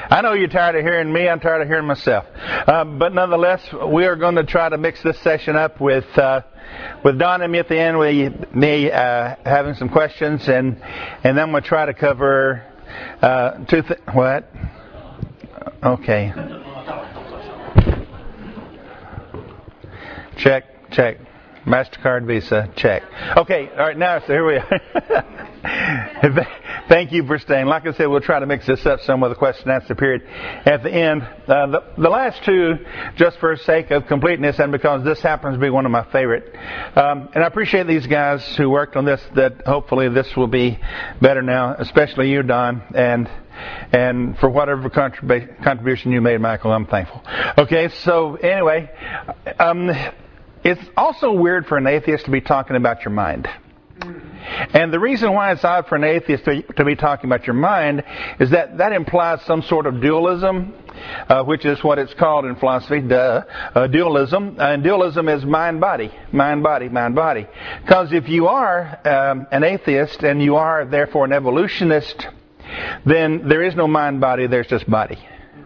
I know you're tired of hearing me. I'm tired of hearing myself. But nonetheless, we are going to try to mix this session up with Don and me at the end, me having some questions, and then I'm going to try to cover what? Okay. Check. MasterCard, Visa, check. Okay, all right, now, so here we are. Thank you for staying. Like I said, we'll try to mix this up some with a question and answer period at the end. The last two, just for sake of completeness and because this happens to be one of my favorite. And I appreciate these guys who worked on this, that hopefully this will be better now, especially you, Don, and for whatever contribution you made, Michael, I'm thankful. Okay, so anyway, it's also weird for an atheist to be talking about your mind. And the reason why it's odd for an atheist to be talking about your mind is that implies some sort of dualism, which is what it's called in philosophy, dualism. And dualism is mind-body, mind-body, mind-body. Because if you are an atheist and you are therefore an evolutionist, then there is no mind-body, there's just body.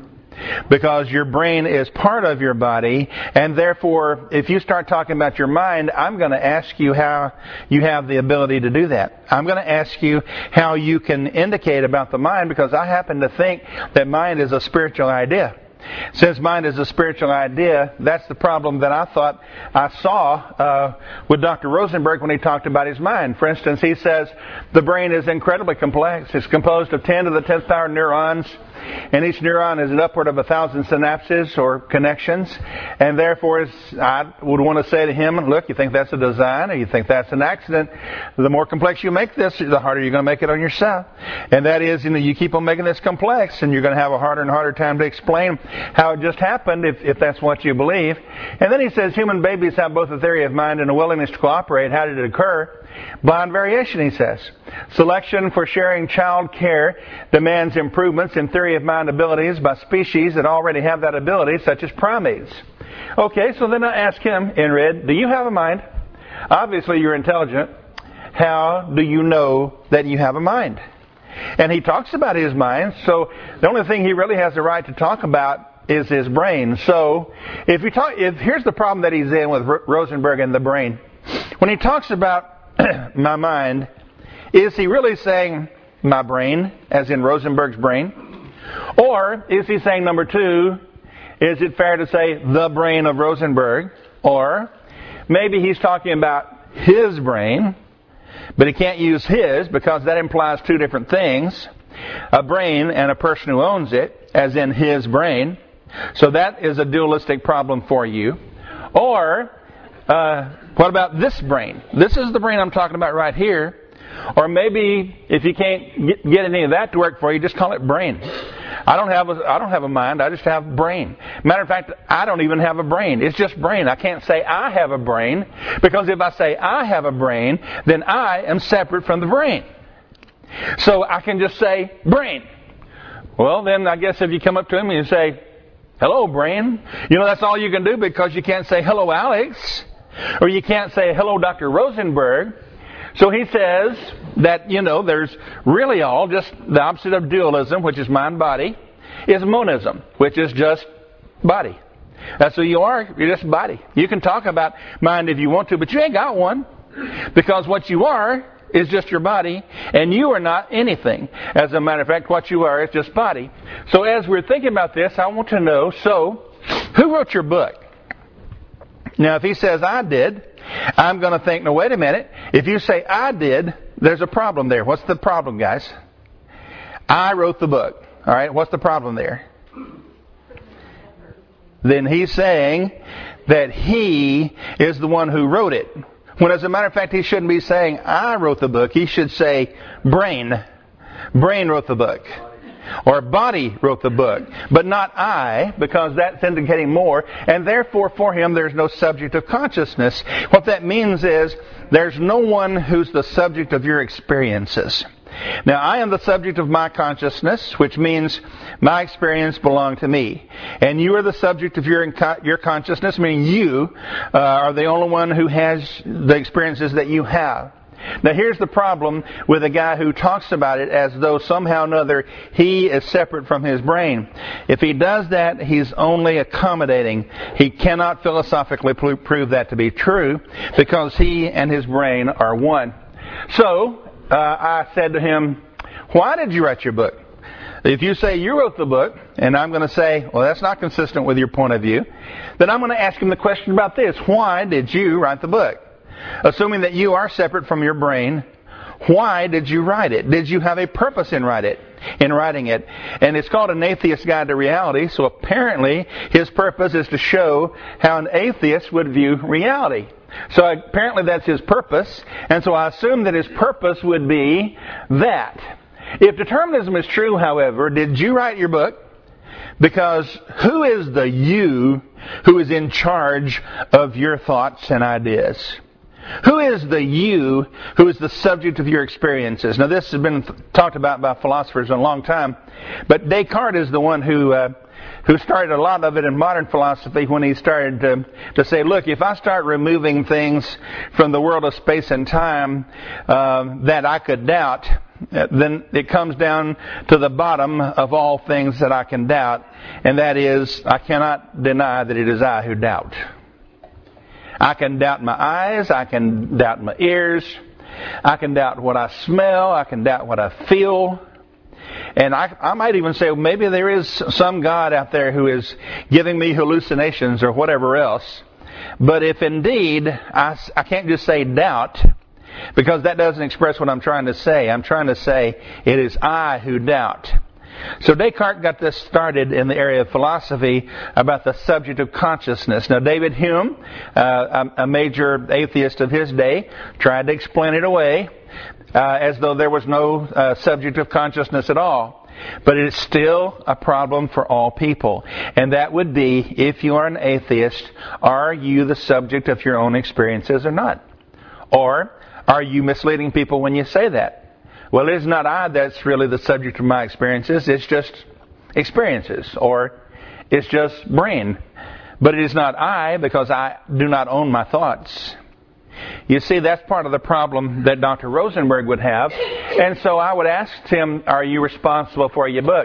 Because your brain is part of your body, and therefore, if you start talking about your mind, I'm going to ask you how you have the ability to do that. I'm going to ask you how you can indicate about the mind, because I happen to think that mind is a spiritual idea. Since mind is a spiritual idea, that's the problem that I thought I saw with Dr. Rosenberg when he talked about his mind. For instance, he says the brain is incredibly complex. It's composed of 10 to the 10th power neurons, and each neuron is an upward of 1,000 synapses or connections. And therefore, I would want to say to him, look, you think that's a design or you think that's an accident? The more complex you make this, the harder you're going to make it on yourself. And that is, you keep on making this complex, and you're going to have a harder and harder time to explain how it just happened if that's what you believe. And then he says human babies have both a theory of mind and a willingness to cooperate. How did it occur? Blind variation, he says. Selection for sharing child care demands improvements in theory of mind abilities by species that already have that ability, such as primates. Okay, so then I ask him, Inred, do you have a mind? Obviously you're intelligent. How do you know that you have a mind? And he talks about his mind, so the only thing he really has the right to talk about is his brain. So here's the problem that he's in with Rosenberg and the brain. When he talks about my mind, is he really saying my brain, as in Rosenberg's brain? Or is he saying, number two, is it fair to say the brain of Rosenberg? Or maybe he's talking about his brain, but he can't use his because that implies two different things. A brain and a person who owns it, as in his brain. So that is a dualistic problem for you. Or, what about this brain? This is the brain I'm talking about right here. Or maybe if you can't get any of that to work for you, just call it brain. I don't have a mind, I just have brain. Matter of fact, I don't even have a brain. It's just brain. I can't say I have a brain, because if I say I have a brain, then I am separate from the brain. So I can just say brain. Well, then I guess if you come up to him and you say, hello, brain, that's all you can do, because you can't say hello, Alex, or you can't say hello, Dr. Rosenberg. So he says that, there's really all just the opposite of dualism, which is mind-body, is monism, which is just body. That's who you are. You're just body. You can talk about mind if you want to, but you ain't got one, because what you are is just your body, and you are not anything. As a matter of fact, what you are is just body. So as we're thinking about this, I want to know, so who wrote your book? Now, if he says I did, I'm going to think, no, wait a minute. If you say I did, there's a problem there. What's the problem, guys? I wrote the book. All right, what's the problem there? Then he's saying that he is the one who wrote it. When, as a matter of fact, he shouldn't be saying I wrote the book. He should say brain. Brain wrote the book. Or body wrote the book, but not I, because that's indicating more, and therefore for him there's no subject of consciousness. What that means is there's no one who's the subject of your experiences. Now, I am the subject of my consciousness, which means my experience belongs to me. And you are the subject of your consciousness, meaning you are the only one who has the experiences that you have. Now here's the problem with a guy who talks about it as though somehow or another he is separate from his brain. If he does that, he's only accommodating. He cannot philosophically prove that to be true because he and his brain are one. So I said to him, why did you write your book? If you say you wrote the book, and I'm going to say, well, that's not consistent with your point of view, then I'm going to ask him the question about this. Why did you write the book? Assuming that you are separate from your brain, why did you write it? Did you have a purpose in writing it? And it's called An Atheist's Guide to Reality, so apparently his purpose is to show how an atheist would view reality. So apparently that's his purpose, and so I assume that his purpose would be that. If determinism is true, however, did you write your book? Because who is the you who is in charge of your thoughts and ideas? Who is the you who is the subject of your experiences? Now this has been talked about by philosophers in a long time, but Descartes is the one who started a lot of it in modern philosophy when he started to say, look, if I start removing things from the world of space and time that I could doubt, then it comes down to the bottom of all things that I can doubt, and that is, I cannot deny that it is I who doubt. I can doubt my eyes, I can doubt my ears, I can doubt what I smell, I can doubt what I feel. And I might even say, well, maybe there is some God out there who is giving me hallucinations or whatever else. But if indeed, I can't just say doubt, because that doesn't express what I'm trying to say. I'm trying to say it is I who doubt. So Descartes got this started in the area of philosophy about the subject of consciousness. Now David Hume, a major atheist of his day, tried to explain it away as though there was no subject of consciousness at all. But it is still a problem for all people. And that would be, if you are an atheist, are you the subject of your own experiences or not? Or are you misleading people when you say that? Well, it is not I that's really the subject of my experiences. It's just experiences, or it's just brain. But it is not I, because I do not own my thoughts. You see, that's part of the problem that Dr. Rosenberg would have. And so I would ask him, are you responsible for your book?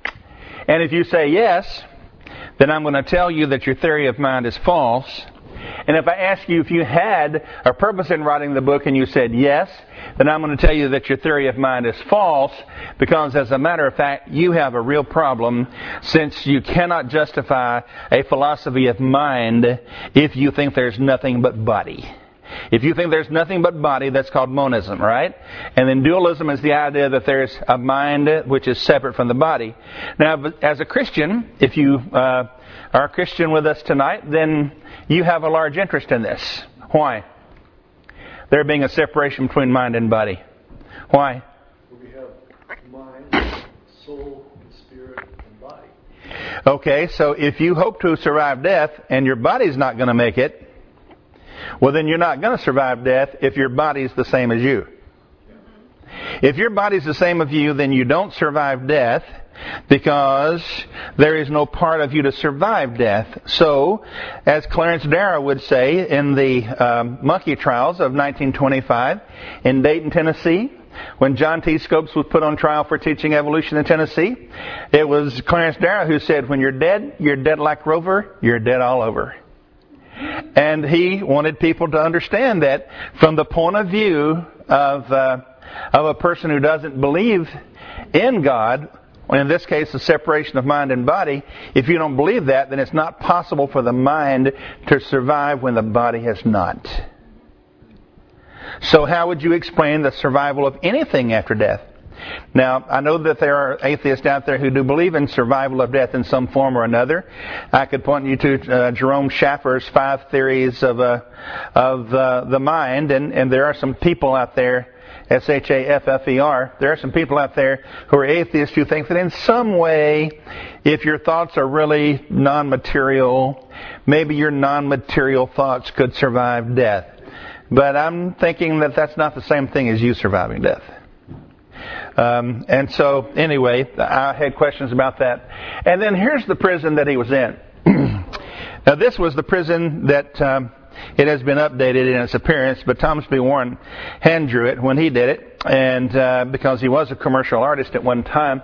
And if you say yes, then I'm going to tell you that your theory of mind is false. And if I ask you if you had a purpose in writing the book and you said yes, then I'm going to tell you that your theory of mind is false, because as a matter of fact, you have a real problem, since you cannot justify a philosophy of mind if you think there's nothing but body. If you think there's nothing but body, that's called monism, right? And then dualism is the idea that there's a mind which is separate from the body. Now, as a Christian, if you are a Christian with us tonight, then you have a large interest in this. Why? There being a separation between mind and body. Why? We have mind, soul, and spirit, and body. Okay, so if you hope to survive death and your body's not going to make it, well, then you're not going to survive death if your body's the same as you. If your body's the same as you, then you don't survive death, because there is no part of you to survive death. So, as Clarence Darrow would say in the monkey trials of 1925 in Dayton, Tennessee, when John T. Scopes was put on trial for teaching evolution in Tennessee, it was Clarence Darrow who said, when you're dead like Rover, you're dead all over. And he wanted people to understand that from the point of view of a person who doesn't believe in God, in this case the separation of mind and body, if you don't believe that, then it's not possible for the mind to survive when the body has not. So how would you explain the survival of anything after death? Now, I know that there are atheists out there who do believe in survival of death in some form or another. I could point you to Jerome Schaffer's 5 theories of the mind, and there are some people out there, Schaffer, there are some people out there who are atheists who think that in some way, if your thoughts are really non-material, maybe your non-material thoughts could survive death. But I'm thinking that that's not the same thing as you surviving death. And so, anyway, I had questions about that. And then here's the prison that he was in. Now, this was the prison that it has been updated in its appearance, but Thomas B. Warren hand drew it when he did it, and because he was a commercial artist at one time.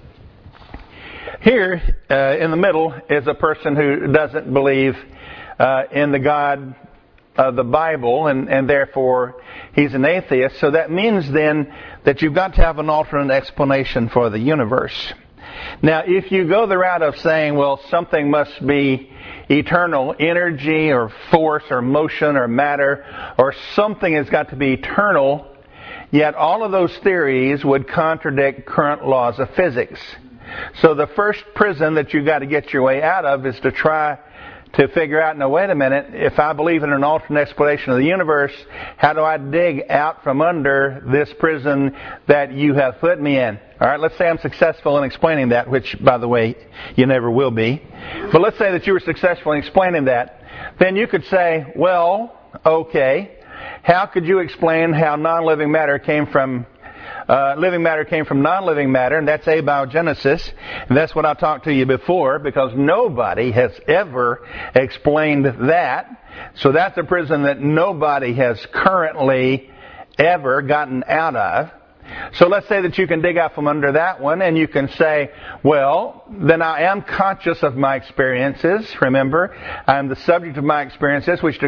Here, in the middle, is a person who doesn't believe in the God of the Bible, and therefore he's an atheist. So that means then that you've got to have an alternate explanation for the universe. Now, if you go the route of saying, well, something must be eternal, energy or force or motion or matter, or something has got to be eternal, yet all of those theories would contradict current laws of physics. So the first prison that you've got to get your way out of is to try to figure out, now wait a minute, if I believe in an alternate explanation of the universe, how do I dig out from under this prison that you have put me in? All right, let's say I'm successful in explaining that, which, by the way, you never will be. But let's say that you were successful in explaining that. Then you could say, well, okay, how could you explain how non-living matter came from living matter came from non-living matter, and that's abiogenesis. And that's what I talked to you before, because nobody has ever explained that. So that's a prison that nobody has currently ever gotten out of. So let's say that you can dig out from under that one, and you can say, well, then I am conscious of my experiences. Remember, I am the subject of my experiences, which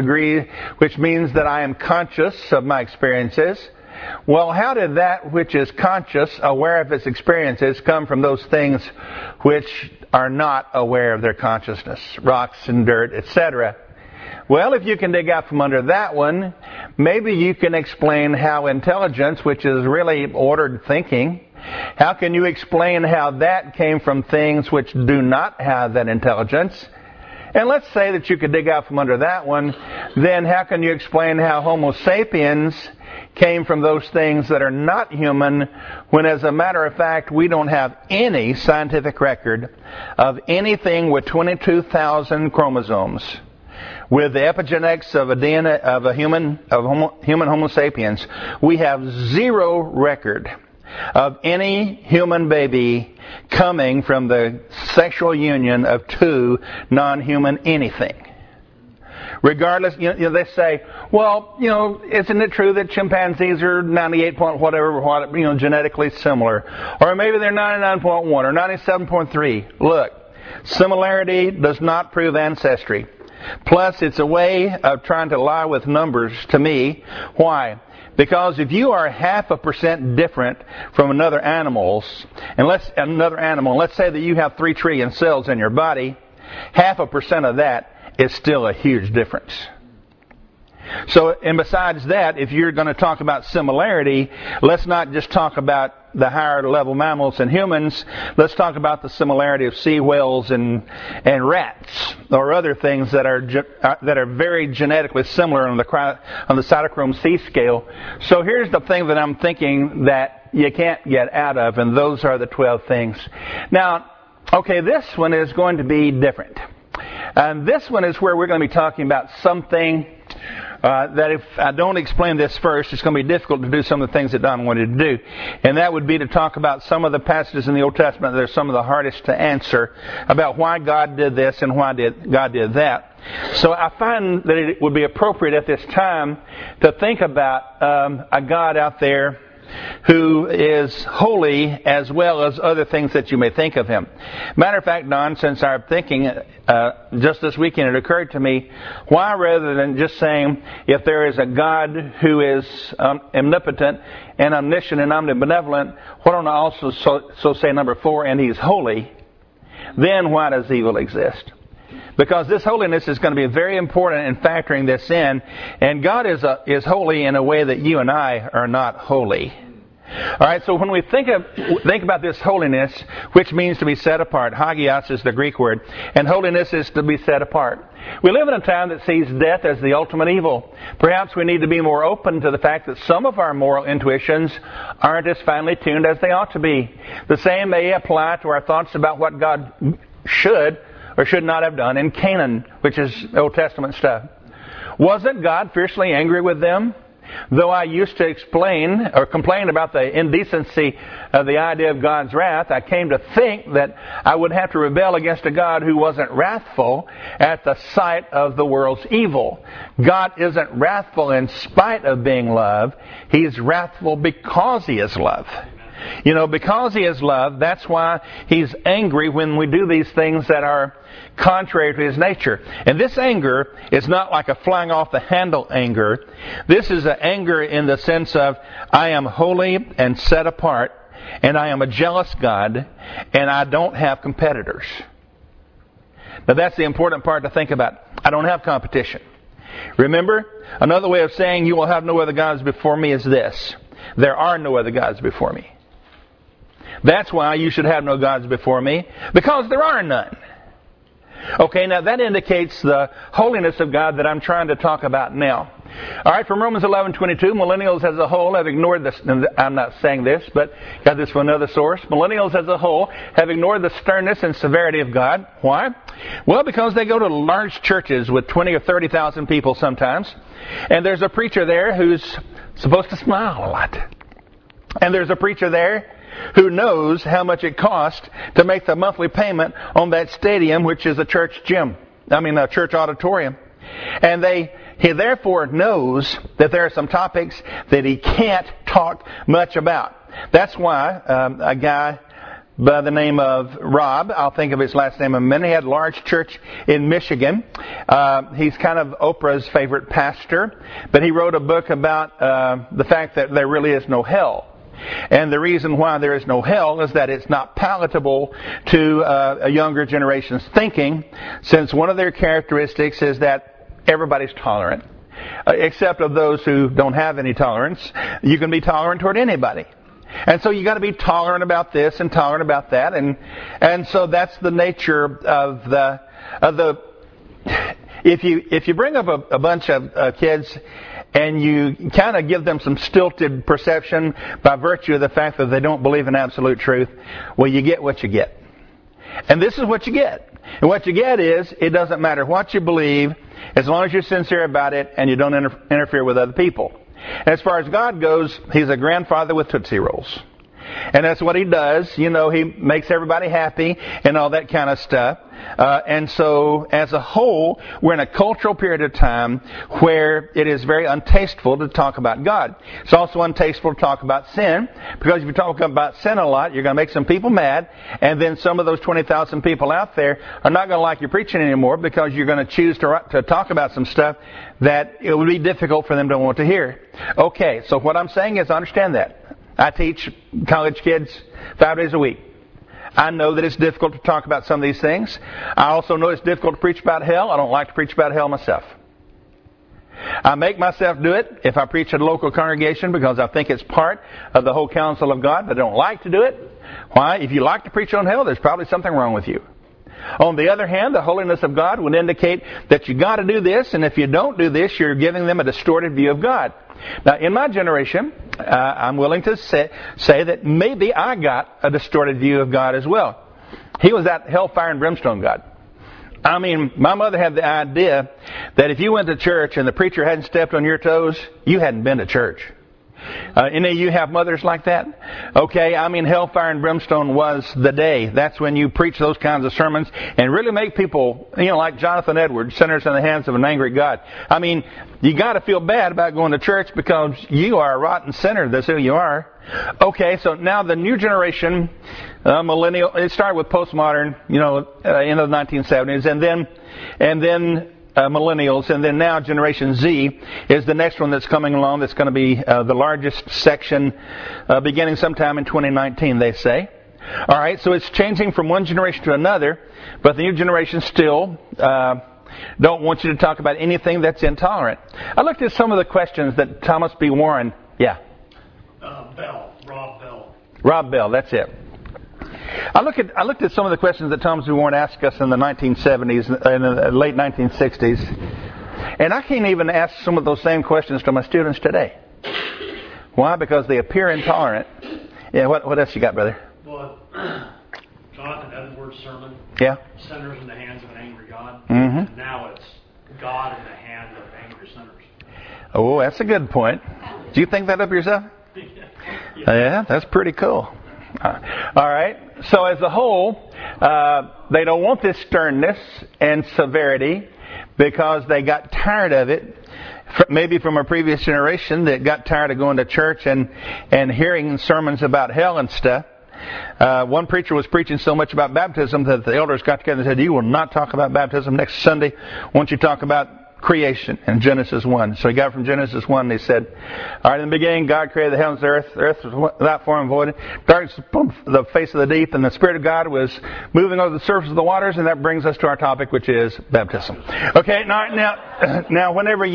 means that I am conscious of my experiences. Well, how did that which is conscious, aware of its experiences, come from those things which are not aware of their consciousness, rocks and dirt, etc.? Well, if you can dig out from under that one, maybe you can explain how intelligence, which is really ordered thinking, how can you explain how that came from things which do not have that intelligence? And let's say that you could dig out from under that one, then how can you explain how Homo sapiens came from those things that are not human, when as a matter of fact we don't have any scientific record of anything with 22,000 chromosomes. With the epigenetics of a DNA of a human Homo sapiens, we have zero record of any human baby coming from the sexual union of two non-human anything. Regardless, they say, well, isn't it true that chimpanzees are 98 point whatever, genetically similar? Or maybe they're 99.1 or 97.3. Look, similarity does not prove ancestry. Plus, it's a way of trying to lie with numbers to me. Why? Because if you are 0.5% different from another animal, let's say that you have 3 trillion cells in your body, 0.5% of that is still a huge difference. So, and besides that, if you're going to talk about similarity, let's not just talk about the higher level mammals and humans. Let's talk about the similarity of sea whales and rats, or other things that are very genetically similar on the cytochrome C scale. So here's the thing that I'm thinking that you can't get out of, and those are the 12 things. Now, okay, this one is going to be different. And this one is where we're going to be talking about something that if I don't explain this first, it's going to be difficult to do some of the things that Don wanted to do. And that would be to talk about some of the passages in the Old Testament that are some of the hardest to answer, about why God did this and why God did that. So I find that it would be appropriate at this time to think about a God out there who is holy, as well as other things that you may think of him. Matter of fact, Don, since I'm thinking, just this weekend it occurred to me, why rather than just saying, if there is a God who is omnipotent and omniscient and omnibenevolent, why don't I also so say number 4, and he's holy, then why does evil exist? Because this holiness is going to be very important in factoring this in, and God is holy in a way that you and I are not holy. All right, so when we think about this holiness, which means to be set apart, hagios is the Greek word, and holiness is to be set apart. We live in a time that sees death as the ultimate evil. Perhaps we need to be more open to the fact that some of our moral intuitions aren't as finely tuned as they ought to be. The same may apply to our thoughts about what God should or should not have done in Canaan, which is Old Testament stuff. Wasn't God fiercely angry with them Though I used to explain or complain about the indecency of the idea of God's wrath, I came to think that I would have to rebel against a God who wasn't wrathful at the sight of the world's evil. God isn't wrathful in spite of being love. He's wrathful because He is love. You know, because He is love, that's why He's angry when we do these things that are contrary to His nature. And this anger is not like a flying off the handle anger. This is an anger in the sense of, I am holy and set apart, and I am a jealous God, and I don't have competitors. Now that's the important part to think about. I don't have competition. Remember, another way of saying you will have no other gods before me is this: there are no other gods before me. That's why you should have no gods before me, because there are none. Okay, now that indicates the holiness of God that I'm trying to talk about now. All right, from Romans 11:22, millennials as a whole have ignored this. I'm not saying this, but got this from another source. Millennials as a whole have ignored the sternness and severity of God. Why? Well, because they go to large churches with 20 or 30,000 people sometimes, and there's a preacher there who's supposed to smile a lot. And there's a preacher there who knows how much it costs to make the monthly payment on that stadium, which is a church a church auditorium. And he therefore knows that there are some topics that he can't talk much about. That's why a guy by the name of Rob, I'll think of his last name in a minute, he had a large church in Michigan. He's kind of Oprah's favorite pastor, but he wrote a book about the fact that there really is no hell. And the reason why there is no hell is that it's not palatable to a younger generation's thinking, since one of their characteristics is that everybody's tolerant, except of those who don't have any tolerance. You can be tolerant toward anybody. And so you got to be tolerant about this and tolerant about that, and so that's the nature of the if you bring up a bunch of kids and you kind of give them some stilted perception by virtue of the fact that they don't believe in absolute truth, well, you get what you get. And this is what you get. And what you get is, it doesn't matter what you believe, as long as you're sincere about it and you don't interfere with other people. And as far as God goes, He's a grandfather with Tootsie Rolls. And that's what He does. You know, He makes everybody happy and all that kind of stuff. And so, as a whole, we're in a cultural period of time where it is very untasteful to talk about God. It's also untasteful to talk about sin, because if you talk about sin a lot, you're going to make some people mad, and then some of those 20,000 people out there are not going to like your preaching anymore, because you're going to choose to talk about some stuff that it would be difficult for them to want to hear. Okay, so what I'm saying is, understand that. I teach college kids 5 days a week. I know that it's difficult to talk about some of these things. I also know it's difficult to preach about hell. I don't like to preach about hell myself. I make myself do it if I preach at a local congregation, because I think it's part of the whole counsel of God, but I don't like to do it. Why? If you like to preach on hell, there's probably something wrong with you. On the other hand, the holiness of God would indicate that you got to do this, and if you don't do this, you're giving them a distorted view of God. Now, in my generation, I'm willing to say that maybe I got a distorted view of God as well. He was that hellfire and brimstone God. I mean, my mother had the idea that if you went to church and the preacher hadn't stepped on your toes, you hadn't been to church. Any of you have mothers like that? Okay, I mean, hellfire and brimstone was the day. That's when you preach those kinds of sermons and really make people, like Jonathan Edwards, sinners in the hands of an angry God. I mean, you got to feel bad about going to church, because you are a rotten sinner. That's who you are. Okay, so now the new generation, millennial, it started with postmodern, in the 1970s, and then millennials, and then now Generation Z is the next one that's coming along. That's going to be the largest section, beginning sometime in 2019, they say. All right, so it's changing from one generation to another, but the new generation still don't want you to talk about anything that's intolerant. I looked at some of the questions that Thomas B. Warren, Rob Bell, that's it. I looked at some of the questions that Thomas B. Warren asked us in the 1970s and the late 1960s, and I can't even ask some of those same questions to my students today. Why? Because they appear intolerant. Yeah, what else you got, brother? Well, Jonathan Edwards' sermon, yeah, sinners in the hands of an angry God, mm-hmm. and now it's God in the hand of angry sinners. Oh, that's a good point. Do you think that up yourself? Yeah, that's pretty cool. All right. So as a whole, they don't want this sternness and severity because they got tired of it. Maybe from a previous generation that got tired of going to church and hearing sermons about hell and stuff. One preacher was preaching so much about baptism that the elders got together and said, "You will not talk about baptism next Sunday. Won't you talk about creation in Genesis 1. So he got from Genesis 1 and he said, all right, in the beginning God created the heavens and the earth. The earth was without form and void. Darkness upon the face of the deep, and the Spirit of God was moving over the surface of the waters, and that brings us to our topic, which is baptism. Okay, now whenever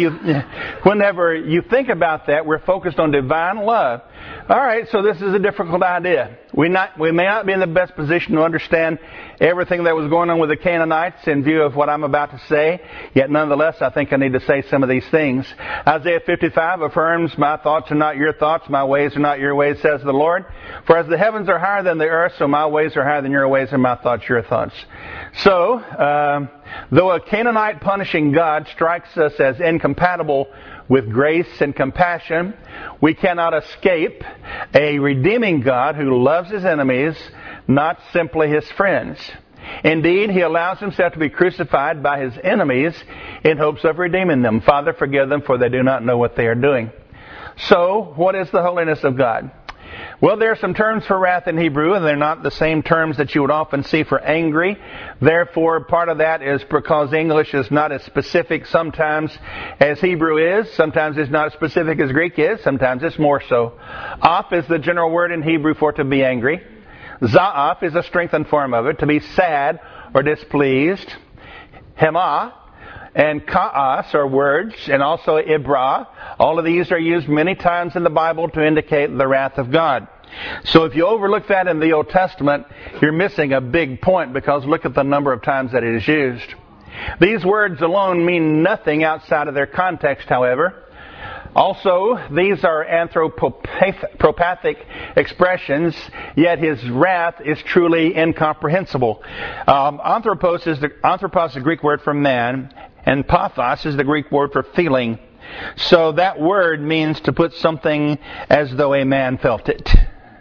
you think about that, we're focused on divine love. All right, so this is a difficult idea. We may not be in the best position to understand everything that was going on with the Canaanites in view of what I'm about to say, yet nonetheless I think I need to say some of these things. Isaiah 55 affirms, my thoughts are not your thoughts, my ways are not your ways, says the Lord. For as the heavens are higher than the earth, so my ways are higher than your ways, and my thoughts your thoughts. So, though a Canaanite punishing God strikes us as incompatible with grace and compassion, we cannot escape a redeeming God who loves his enemies, not simply his friends. Indeed, he allows himself to be crucified by his enemies in hopes of redeeming them. Father, forgive them, for they do not know what they are doing. So, what is the holiness of God? Well, there are some terms for wrath in Hebrew, and they're not the same terms that you would often see for angry. Therefore, part of that is because English is not as specific sometimes as Hebrew is. Sometimes it's not as specific as Greek is. Sometimes it's more so. Aph is the general word in Hebrew for to be angry. Za'af is a strengthened form of it, to be sad or displeased. Hema and ka'as are words, and also ibra. All of these are used many times in the Bible to indicate the wrath of God. So if you overlook that in the Old Testament, you're missing a big point, because look at the number of times that it is used. These words alone mean nothing outside of their context, however. Also, these are anthropopathic expressions, yet his wrath is truly incomprehensible. Anthropos is the Greek word for man, and pathos is the Greek word for feeling. So that word means to put something as though a man felt it.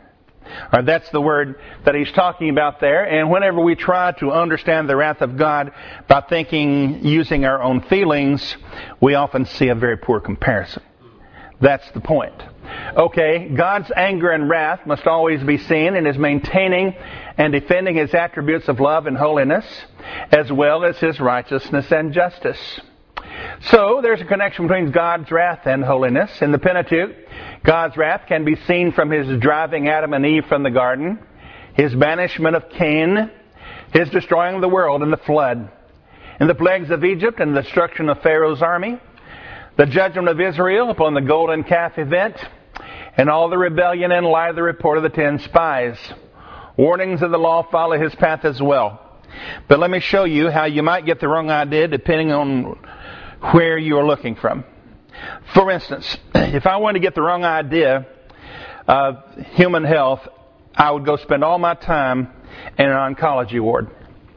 Or that's the word that he's talking about there. And whenever we try to understand the wrath of God by using our own feelings, we often see a very poor comparison. That's the point. Okay, God's anger and wrath must always be seen in his maintaining and defending his attributes of love and holiness, as well as his righteousness and justice. So, there's a connection between God's wrath and holiness. In the Pentateuch, God's wrath can be seen from his driving Adam and Eve from the garden, his banishment of Cain, his destroying the world in the flood, in the plagues of Egypt and the destruction of Pharaoh's army, the judgment of Israel upon the golden calf event, and all the rebellion in light of the report of the 10 spies. Warnings of the law follow his path as well. But let me show you how you might get the wrong idea depending on where you are looking from. For instance, if I wanted to get the wrong idea of human health, I would go spend all my time in an oncology ward.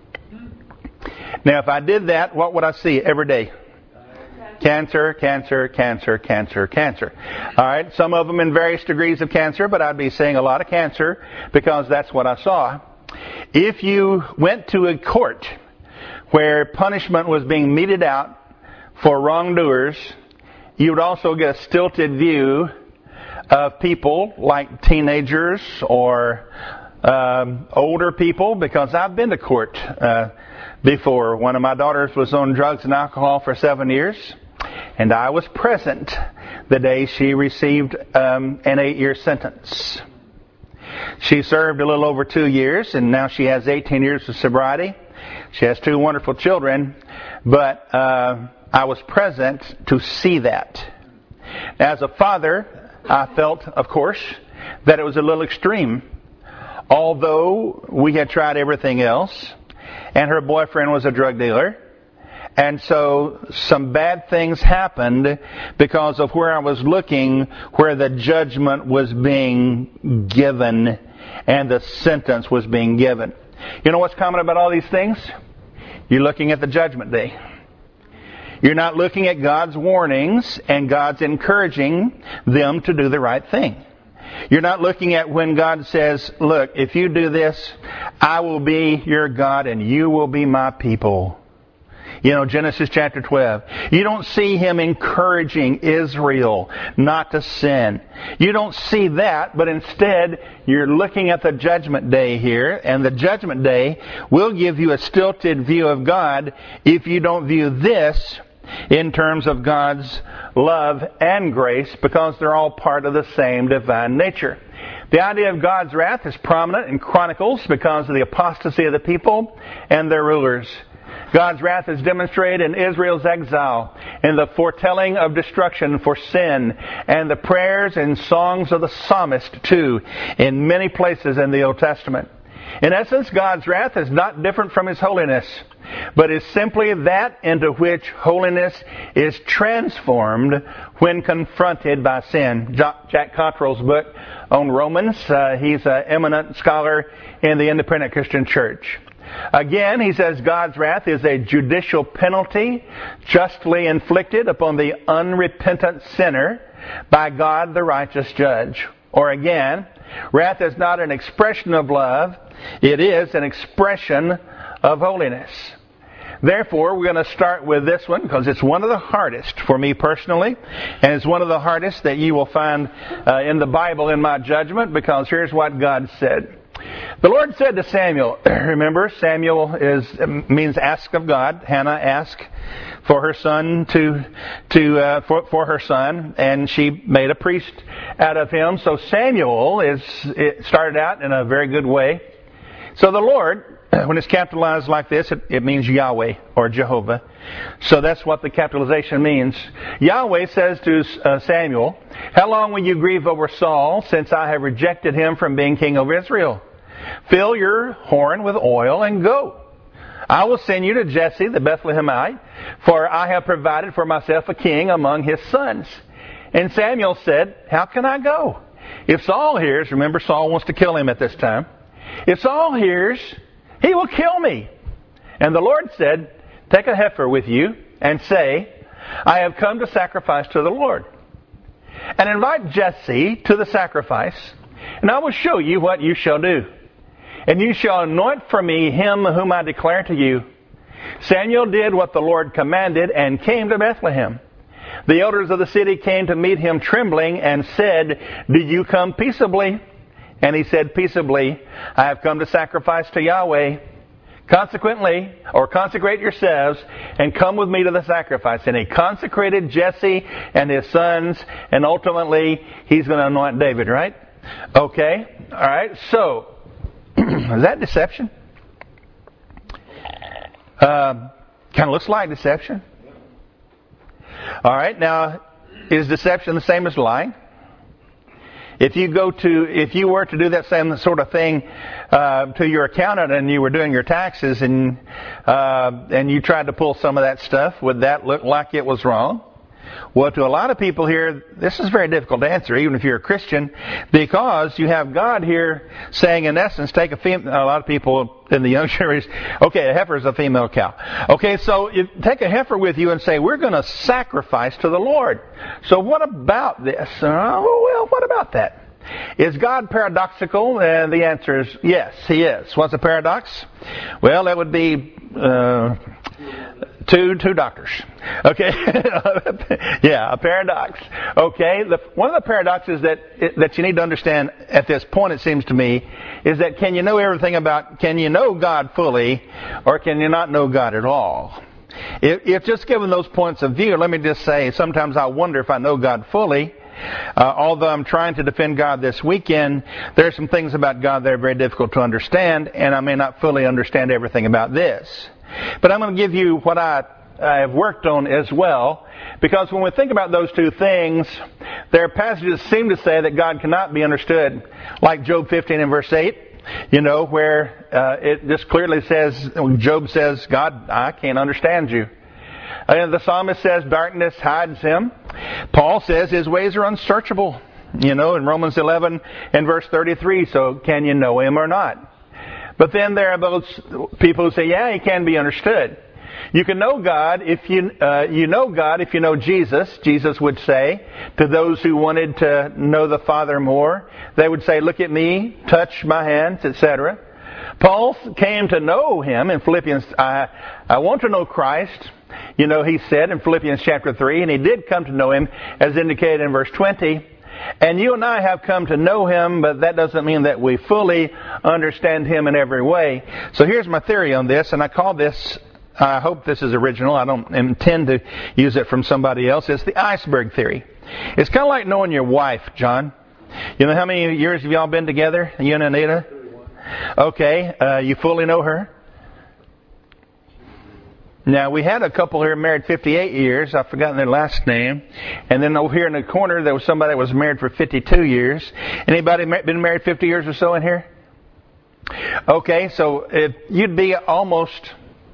Now, if I did that, what would I see every day? Cancer, cancer, cancer, cancer, cancer. All right, some of them in various degrees of cancer, but I'd be seeing a lot of cancer because that's what I saw. If you went to a court where punishment was being meted out for wrongdoers, you would also get a stilted view of people like teenagers or older people, because I've been to court before. One of my daughters was on drugs and alcohol for 7 years, and I was present the day she received an 8-year sentence. She served a little over 2 years, and now she has 18 years of sobriety. She has 2 wonderful children, but I was present to see that. As a father, I felt, of course, that it was a little extreme. Although we had tried everything else, and her boyfriend was a drug dealer, and so some bad things happened because of where I was looking, where the judgment was being given and the sentence was being given. You know what's common about all these things? You're looking at the judgment day. You're not looking at God's warnings and God's encouraging them to do the right thing. You're not looking at when God says, look, if you do this, I will be your God and you will be my people. You know, Genesis chapter 12. You don't see Him encouraging Israel not to sin. You don't see that, but instead you're looking at the judgment day here, and the judgment day will give you a stilted view of God if you don't view this in terms of God's love and grace, because they're all part of the same divine nature. The idea of God's wrath is prominent in Chronicles because of the apostasy of the people and their rulers. God's wrath is demonstrated in Israel's exile, in the foretelling of destruction for sin, and the prayers and songs of the psalmist, too, in many places in the Old Testament. In essence, God's wrath is not different from His holiness, but is simply that into which holiness is transformed when confronted by sin. Jack Cottrell's book on Romans, he's an eminent scholar in the Independent Christian Church. Again, he says God's wrath is a judicial penalty justly inflicted upon the unrepentant sinner by God the righteous judge. Or again, wrath is not an expression of love, it is an expression of holiness. Therefore, we're going to start with this one because it's one of the hardest for me personally, and it's one of the hardest that you will find in the Bible in my judgment, because here's what God said. The Lord said to Samuel, remember, Samuel means ask of God. Hannah asked for her son for her son, and she made a priest out of him. So Samuel it started out in a very good way. So the Lord, when it's capitalized like this, it means Yahweh or Jehovah. So that's what the capitalization means. Yahweh says to Samuel, how long will you grieve over Saul, since I have rejected him from being king over Israel? Fill your horn with oil and go. I will send you to Jesse the Bethlehemite, for I have provided for myself a king among his sons. And Samuel said, how can I go? If Saul hears, remember Saul wants to kill him at this time. If Saul hears, he will kill me. And the Lord said, take a heifer with you and say, I have come to sacrifice to the Lord. And invite Jesse to the sacrifice, and I will show you what you shall do. And you shall anoint for me him whom I declare to you. Samuel did what the Lord commanded and came to Bethlehem. The elders of the city came to meet him trembling and said, do you come peaceably? And he said peaceably, I have come to sacrifice to Yahweh. Consequently, or consecrate yourselves and come with me to the sacrifice. And he consecrated Jesse and his sons, and ultimately he's going to anoint David, right? Okay, all right, so is that deception? Kind of looks like deception. All right, now, is deception the same as lying? If you were to do that same sort of thing to your accountant and you were doing your taxes and you tried to pull some of that stuff, would that look like it was wrong? Well, to a lot of people here, this is very difficult to answer, even if you're a Christian, because you have God here saying, in essence, take a lot of people in the young generation, okay, a heifer is a female cow. Okay, so take a heifer with you and say, we're going to sacrifice to the Lord. So what about this? Well, what about that? Is God paradoxical? And the answer is yes, He is. What's a paradox? Well, that would be two doctors. Okay, yeah, a paradox. Okay, one of the paradoxes that you need to understand at this point, it seems to me, is that can you know God fully, or can you not know God at all? If just given those points of view, let me just say, sometimes I wonder if I know God fully. Although I'm trying to defend God this weekend, there are some things about God that are very difficult to understand, and I may not fully understand everything about this. But I'm going to give you what I have worked on as well, because when we think about those two things, there are passages that seem to say that God cannot be understood, like Job 15 and verse 8, where it just clearly says, Job says, God, I can't understand you. And the psalmist says darkness hides him. Paul says his ways are unsearchable, in Romans 11 and verse 33. So can you know him or not? But then there are those people who say, yeah, he can be understood. You can know God if you know God if you know Jesus. Jesus would say to those who wanted to know the Father more, they would say, look at me, touch my hands, etc. Paul came to know him in Philippians. I want to know Christ. You know, he said in Philippians chapter 3, and he did come to know him as indicated in verse 20. And you and I have come to know him, but that doesn't mean that we fully understand him in every way. So here's my theory on this, and I call this, I hope this is original. I don't intend to use it from somebody else. It's the iceberg theory. It's kind of like knowing your wife, John. You know how many years have y'all been together, you and Anita? Okay, you fully know her? Now, we had a couple here married 58 years. I've forgotten their last name. And then over here in the corner, there was somebody that was married for 52 years. Anybody been married 50 years or so in here? Okay, so you'd be almost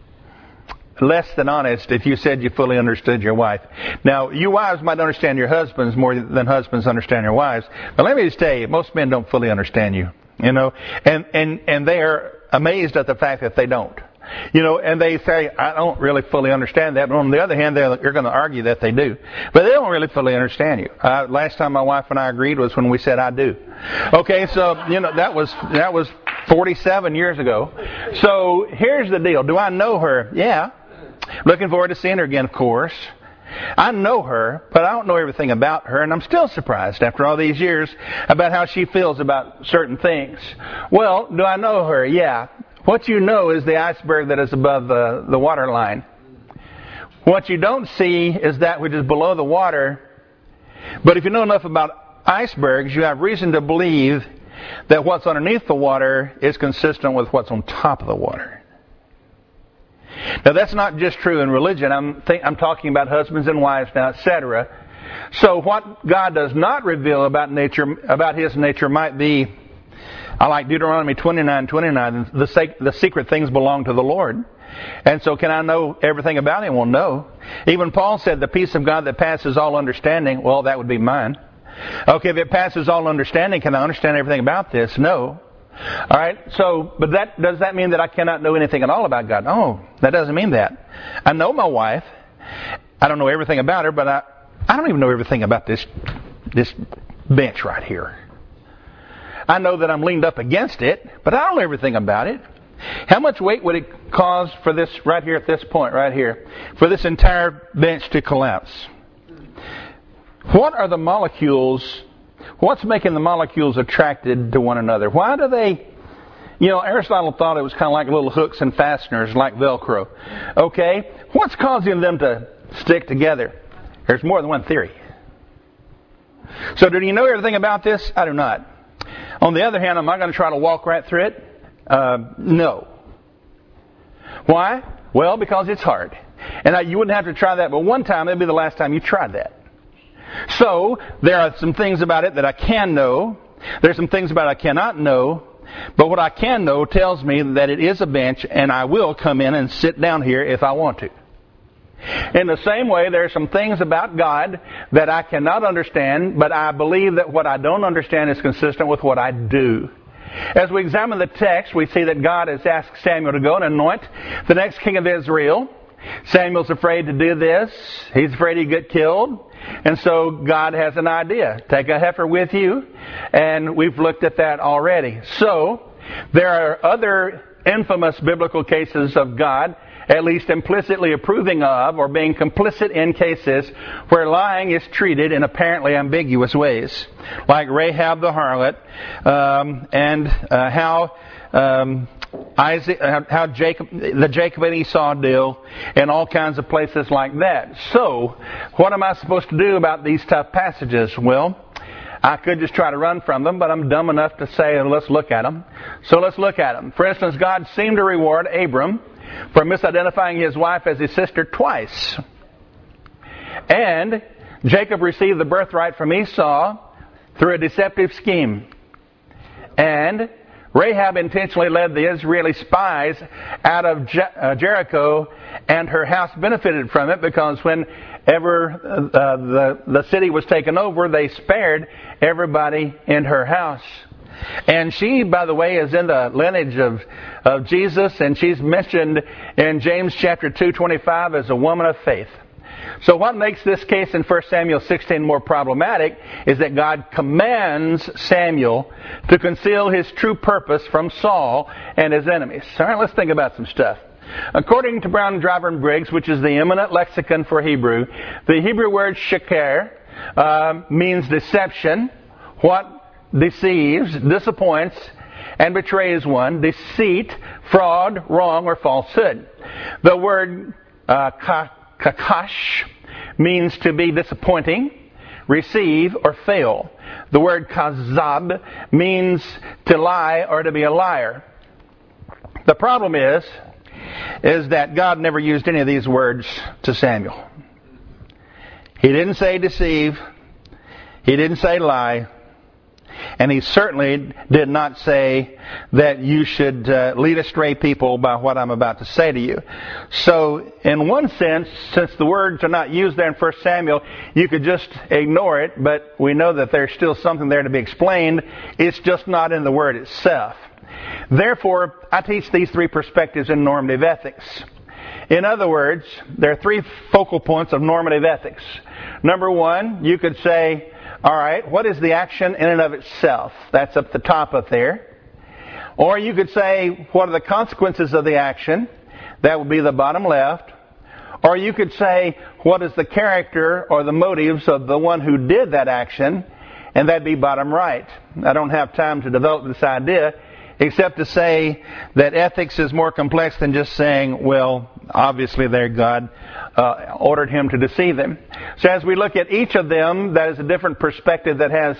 less than honest if you said you fully understood your wife. Now, you wives might understand your husbands more than husbands understand your wives. But let me just tell you, most men don't fully understand you. You know, and they are amazed at the fact that they don't. You know, and they say, I don't really fully understand that. But on the other hand, you're going to argue that they do. But they don't really fully understand you. Last time my wife and I agreed was when we said, I do. Okay, so, you know, that was 47 years ago. So here's the deal. Do I know her? Yeah. Looking forward to seeing her again, of course. I know her, but I don't know everything about her, and I'm still surprised after all these years about how she feels about certain things. Well, do I know her? Yeah. What you know is the iceberg that is above the water line. What you don't see is that which is below the water. But if you know enough about icebergs, you have reason to believe that what's underneath the water is consistent with what's on top of the water. Now, that's not just true in religion. I'm talking about husbands and wives now, etc. So what God does not reveal about nature, about His nature, might be, I like Deuteronomy 29:29. The secret things belong to the Lord. And so can I know everything about Him? Well, no. Even Paul said the peace of God that passes all understanding, well, that would be mine. Okay, if it passes all understanding, can I understand everything about this? No. All right, so, but does that mean that I cannot know anything at all about God? No, that doesn't mean that. I know my wife. I don't know everything about her, but I don't even know everything about this bench right here. I know that I'm leaned up against it, but I don't know everything about it. How much weight would it cause for this right here at this point right here, for this entire bench to collapse? What are the molecules? What's making the molecules attracted to one another? Why do they, Aristotle thought it was kind of like little hooks and fasteners, like Velcro. Okay? What's causing them to stick together? There's more than one theory. So do you know everything about this? I do not. On the other hand, am I going to try to walk right through it? No. Why? Well, because it's hard. And you wouldn't have to try that, but one time, it'd be the last time you tried that. So, there are some things about it that I can know. There's some things about it I cannot know. But what I can know tells me that it is a bench, and I will come in and sit down here if I want to. In the same way, there are some things about God that I cannot understand, but I believe that what I don't understand is consistent with what I do. As we examine the text, we see that God has asked Samuel to go and anoint the next king of Israel. Samuel's afraid to do this. He's afraid he'd get killed. And so God has an idea. Take a heifer with you. And we've looked at that already. So, there are other infamous biblical cases of God at least implicitly approving of or being complicit in cases where lying is treated in apparently ambiguous ways. Like Rahab the harlot, and how Jacob, the Jacob and Esau deal, and all kinds of places like that. So, what am I supposed to do about these tough passages? Well, I could just try to run from them, but I'm dumb enough to say, let's look at them. So let's look at them. For instance, God seemed to reward Abram for misidentifying his wife as his sister twice. And Jacob received the birthright from Esau through a deceptive scheme. And Rahab intentionally led the Israeli spies out of Jericho, and her house benefited from it because whenever the city was taken over, they spared everybody in her house. And she, by the way, is in the lineage of Jesus, and she's mentioned in James chapter 2:25 as a woman of faith. So what makes this case in 1 Samuel 16 more problematic is that God commands Samuel to conceal his true purpose from Saul and his enemies. All right, let's think about some stuff. According to Brown, Driver, and Briggs, which is the eminent lexicon for Hebrew, the Hebrew word sheker means deception, what deceives, disappoints, and betrays one, deceit, fraud, wrong, or falsehood. The word kakash means to be disappointing, receive, or fail. The word kazab means to lie or to be a liar. The problem is that God never used any of these words to Samuel. He didn't say deceive. He didn't say lie. And he certainly did not say that you should lead astray people by what I'm about to say to you. So, in one sense, since the words are not used there in 1 Samuel, you could just ignore it, but we know that there's still something there to be explained. It's just not in the word itself. Therefore, I teach these three perspectives in normative ethics. In other words, there are three focal points of normative ethics. Number one, you could say, all right, what is the action in and of itself? That's up the top up there. Or you could say, what are the consequences of the action? That would be the bottom left. Or you could say, what is the character or the motives of the one who did that action? And that'd be bottom right. I don't have time to develop this idea, except to say that ethics is more complex than just saying, well, obviously there God ordered him to deceive them. So as we look at each of them, that is a different perspective that has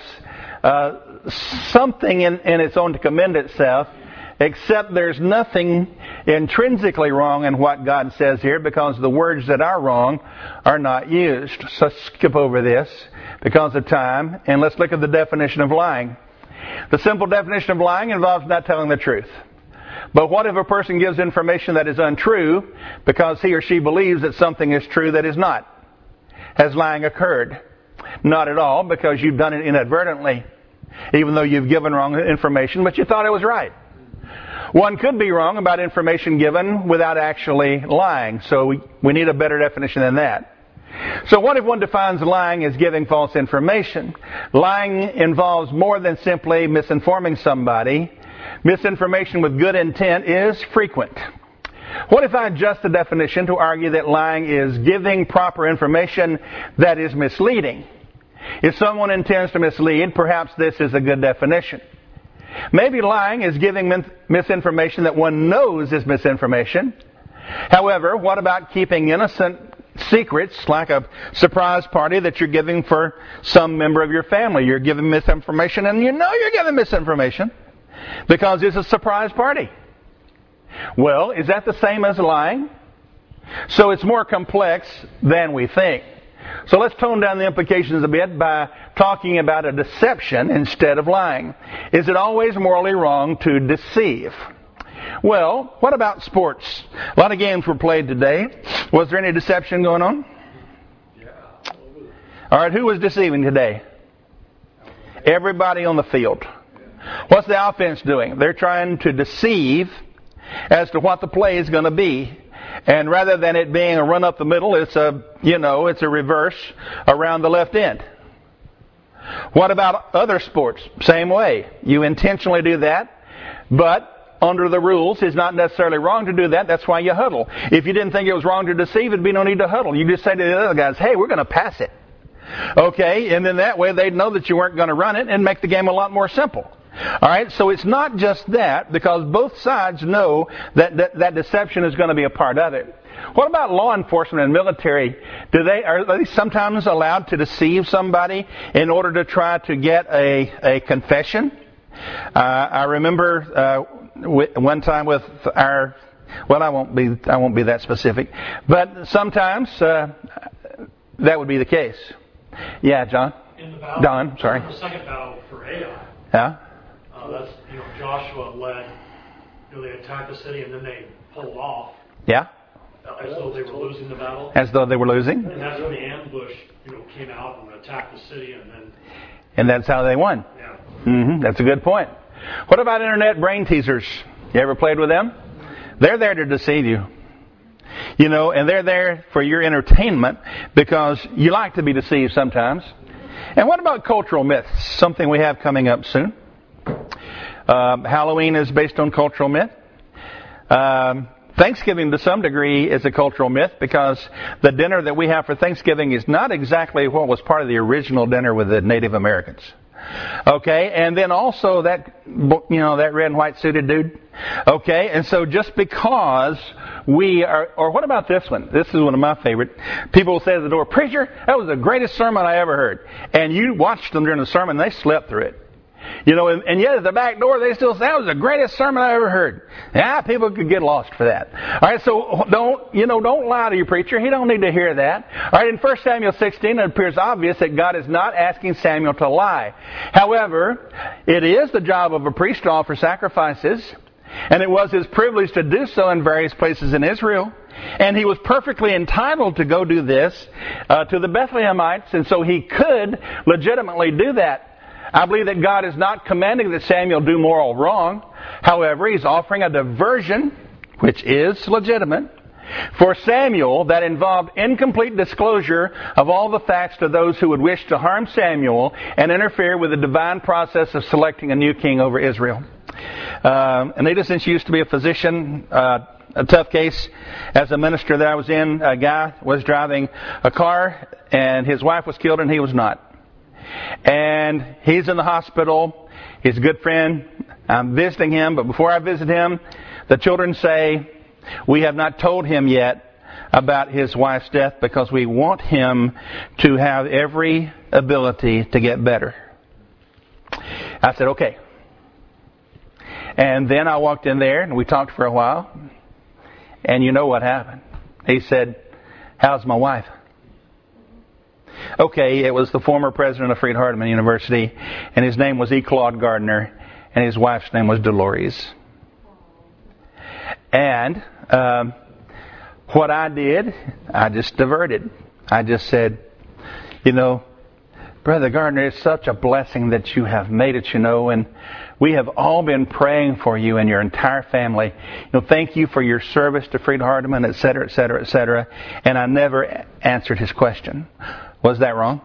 something in its own to commend itself, except there's nothing intrinsically wrong in what God says here, because the words that are wrong are not used. So skip over this because of time, and let's look at the definition of lying. The simple definition of lying involves not telling the truth. But what if a person gives information that is untrue because he or she believes that something is true that is not? Has lying occurred? Not at all, because you've done it inadvertently, even though you've given wrong information, but you thought it was right. One could be wrong about information given without actually lying, so we need a better definition than that. So what if one defines lying as giving false information? Lying involves more than simply misinforming somebody. Misinformation with good intent is frequent. What if I adjust the definition to argue that lying is giving proper information that is misleading? If someone intends to mislead, perhaps this is a good definition. Maybe lying is giving misinformation that one knows is misinformation. However, what about keeping innocent secrets, like a surprise party that you're giving for some member of your family? You're giving misinformation, and you know you're giving misinformation because it's a surprise party. Well, is that the same as lying? So it's more complex than we think. So let's tone down the implications a bit by talking about a deception instead of lying. Is it always morally wrong to deceive? Well, what about sports? A lot of games were played today. Was there any deception going on? Yeah. All right, who was deceiving today? Everybody on the field. What's the offense doing? They're trying to deceive as to what the play is going to be. And rather than it being a run up the middle, it's a reverse around the left end. What about other sports? Same way. You intentionally do that, but under the rules, it's not necessarily wrong to do that. That's why you huddle. If you didn't think it was wrong to deceive, it'd be no need to huddle. You just say to the other guys, hey, we're going to pass it. Okay, and then that way they'd know that you weren't going to run it and make the game a lot more simple. All right, so it's not just that, because both sides know that deception is going to be a part of it. What about law enforcement and military? Are they sometimes allowed to deceive somebody in order to try to get a confession? I remember one time with I won't be that specific, but sometimes that would be the case. Yeah, John. In the battle, Don, sorry. The second battle for Ai. Yeah. That's Joshua led. They attacked the city and then they pulled off. Yeah. As though they were losing the battle. As though they were losing. And that's when the ambush, came out and attacked the city and then. And that's how they won. Yeah. Mm-hmm. That's a good point. What about internet brain teasers? You ever played with them? They're there to deceive you. You know, and they're there for your entertainment because you like to be deceived sometimes. And what about cultural myths? Something we have coming up soon. Halloween is based on cultural myth. Thanksgiving to some degree is a cultural myth because the dinner that we have for Thanksgiving is not exactly what was part of the original dinner with the Native Americans. Okay, and then also that, you know, that red and white suited dude. Okay, and so just because we are, or what about this one? This is one of my favorite. People will say at the door, "Preacher, that was the greatest sermon I ever heard." And you watched them during the sermon, they slept through it. You know, and yet at the back door, they still say, "That was the greatest sermon I ever heard." Yeah, people could get lost for that. All right, so don't lie to your preacher. He don't need to hear that. All right, in 1 Samuel 16, it appears obvious that God is not asking Samuel to lie. However, it is the job of a priest to offer sacrifices, and it was his privilege to do so in various places in Israel. And he was perfectly entitled to go do this to the Bethlehemites, and so he could legitimately do that. I believe that God is not commanding that Samuel do moral wrong. However, he's offering a diversion, which is legitimate, for Samuel that involved incomplete disclosure of all the facts to those who would wish to harm Samuel and interfere with the divine process of selecting a new king over Israel. Anita, since you used to be a physician, a tough case as a minister that I was in, a guy was driving a car and his wife was killed and he was not. And he's in the hospital. He's a good friend. I'm visiting him, but before I visit him, the children say, "We have not told him yet about his wife's death because we want him to have every ability to get better." I said, "Okay." And then I walked in there and we talked for a while. And you know what happened? He said, "How's my wife?" Okay, it was the former president of Freed-Hardeman University, and his name was E. Claude Gardner, and his wife's name was Dolores. And what I did, I just diverted. I just said, "You know, Brother Gardner, it's such a blessing that you have made it, you know, and we have all been praying for you and your entire family. You know, thank you for your service to Freed-Hardeman, et cetera, et cetera, et cetera." And I never answered his question. Was that wrong?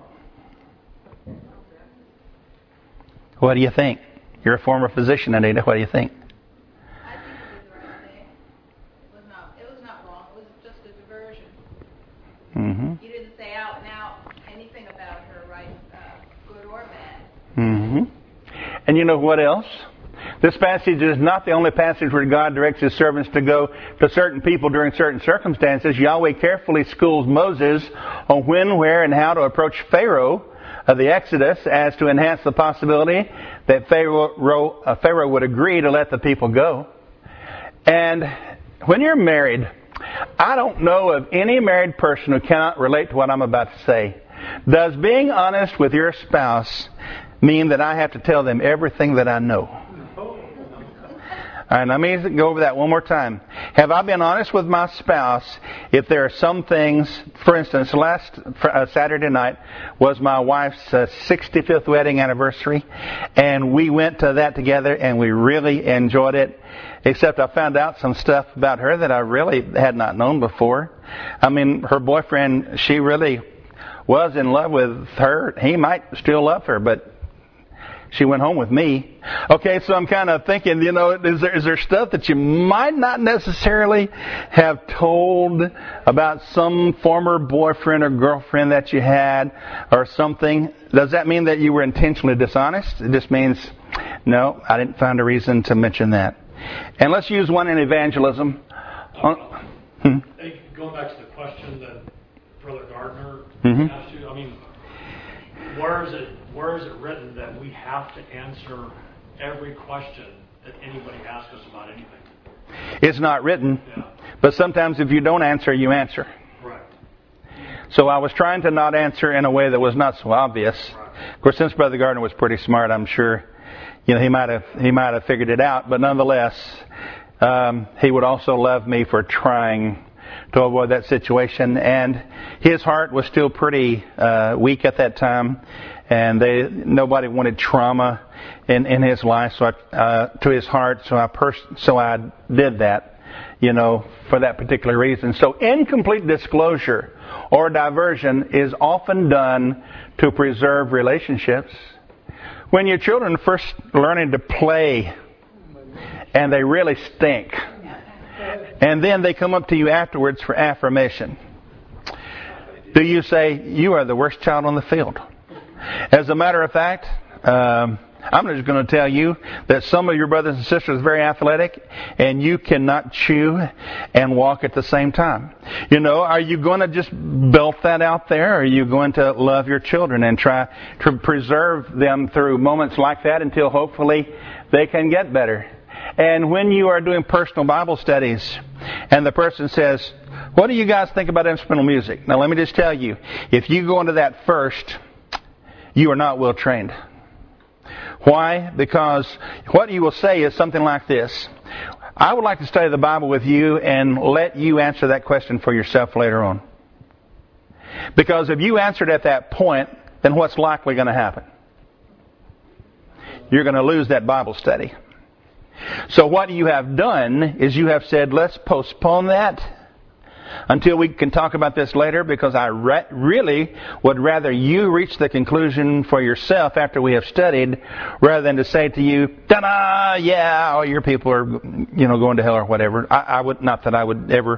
What do you think? You're a former physician, Anita. What do you think? I think it was the right thing. It was not wrong. It was just a diversion. Mm-hmm. You didn't say out and out anything about her, right? Good or bad. Mm-hmm. And you know what else? This passage is not the only passage where God directs his servants to go to certain people during certain circumstances. Yahweh carefully schools Moses on when, where, and how to approach Pharaoh of the Exodus as to enhance the possibility that Pharaoh would agree to let the people go. And when you're married, I don't know of any married person who cannot relate to what I'm about to say. Does being honest with your spouse mean that I have to tell them everything that I know? All right, let me go over that one more time. Have I been honest with my spouse if there are some things, for instance, last Saturday night was my wife's 65th wedding anniversary, and we went to that together and we really enjoyed it, except I found out some stuff about her that I really had not known before. I mean, her boyfriend, she really was in love with her. He might still love her, but she went home with me. Okay, so I'm kind of thinking, you know, is there stuff that you might not necessarily have told about some former boyfriend or girlfriend that you had or something? Does that mean that you were intentionally dishonest? It just means, no, I didn't find a reason to mention that. And let's use one in evangelism. Hey, going back to the question that Brother Gardner asked you, I mean, where is it written that we have to answer every question that anybody asks us about anything? It's not written, but sometimes if you don't answer, you answer. Right. So I was trying to not answer in a way that was not so obvious. Right. Of course, since Brother Gardner was pretty smart, I'm sure, you know, he might have figured it out. But nonetheless, he would also love me for trying to avoid that situation. And his heart was still pretty weak at that time, and nobody wanted trauma in his life, so to his heart. So I did that, for that particular reason. So incomplete disclosure or diversion is often done to preserve relationships. When your children first learning to play and they really stink, and then they come up to you afterwards for affirmation, do you say, "You are the worst child on the field"? As a matter of fact, I'm just going to tell you that some of your brothers and sisters are very athletic, and you cannot chew and walk at the same time. Are you going to just belt that out there, or are you going to love your children and try to preserve them through moments like that until hopefully they can get better? And when you are doing personal Bible studies and the person says, "What do you guys think about instrumental music?" Now let me just tell you, if you go into that first, you are not well trained. Why? Because what you will say is something like this: "I would like to study the Bible with you and let you answer that question for yourself later on." Because if you answered at that point, then what's likely going to happen? You're going to lose that Bible study. So what you have done is you have said, "Let's postpone that until we can talk about this later, because I really would rather you reach the conclusion for yourself after we have studied, rather than to say to you, ta-da, yeah, all your people are, going to hell or whatever." I would, not that I would ever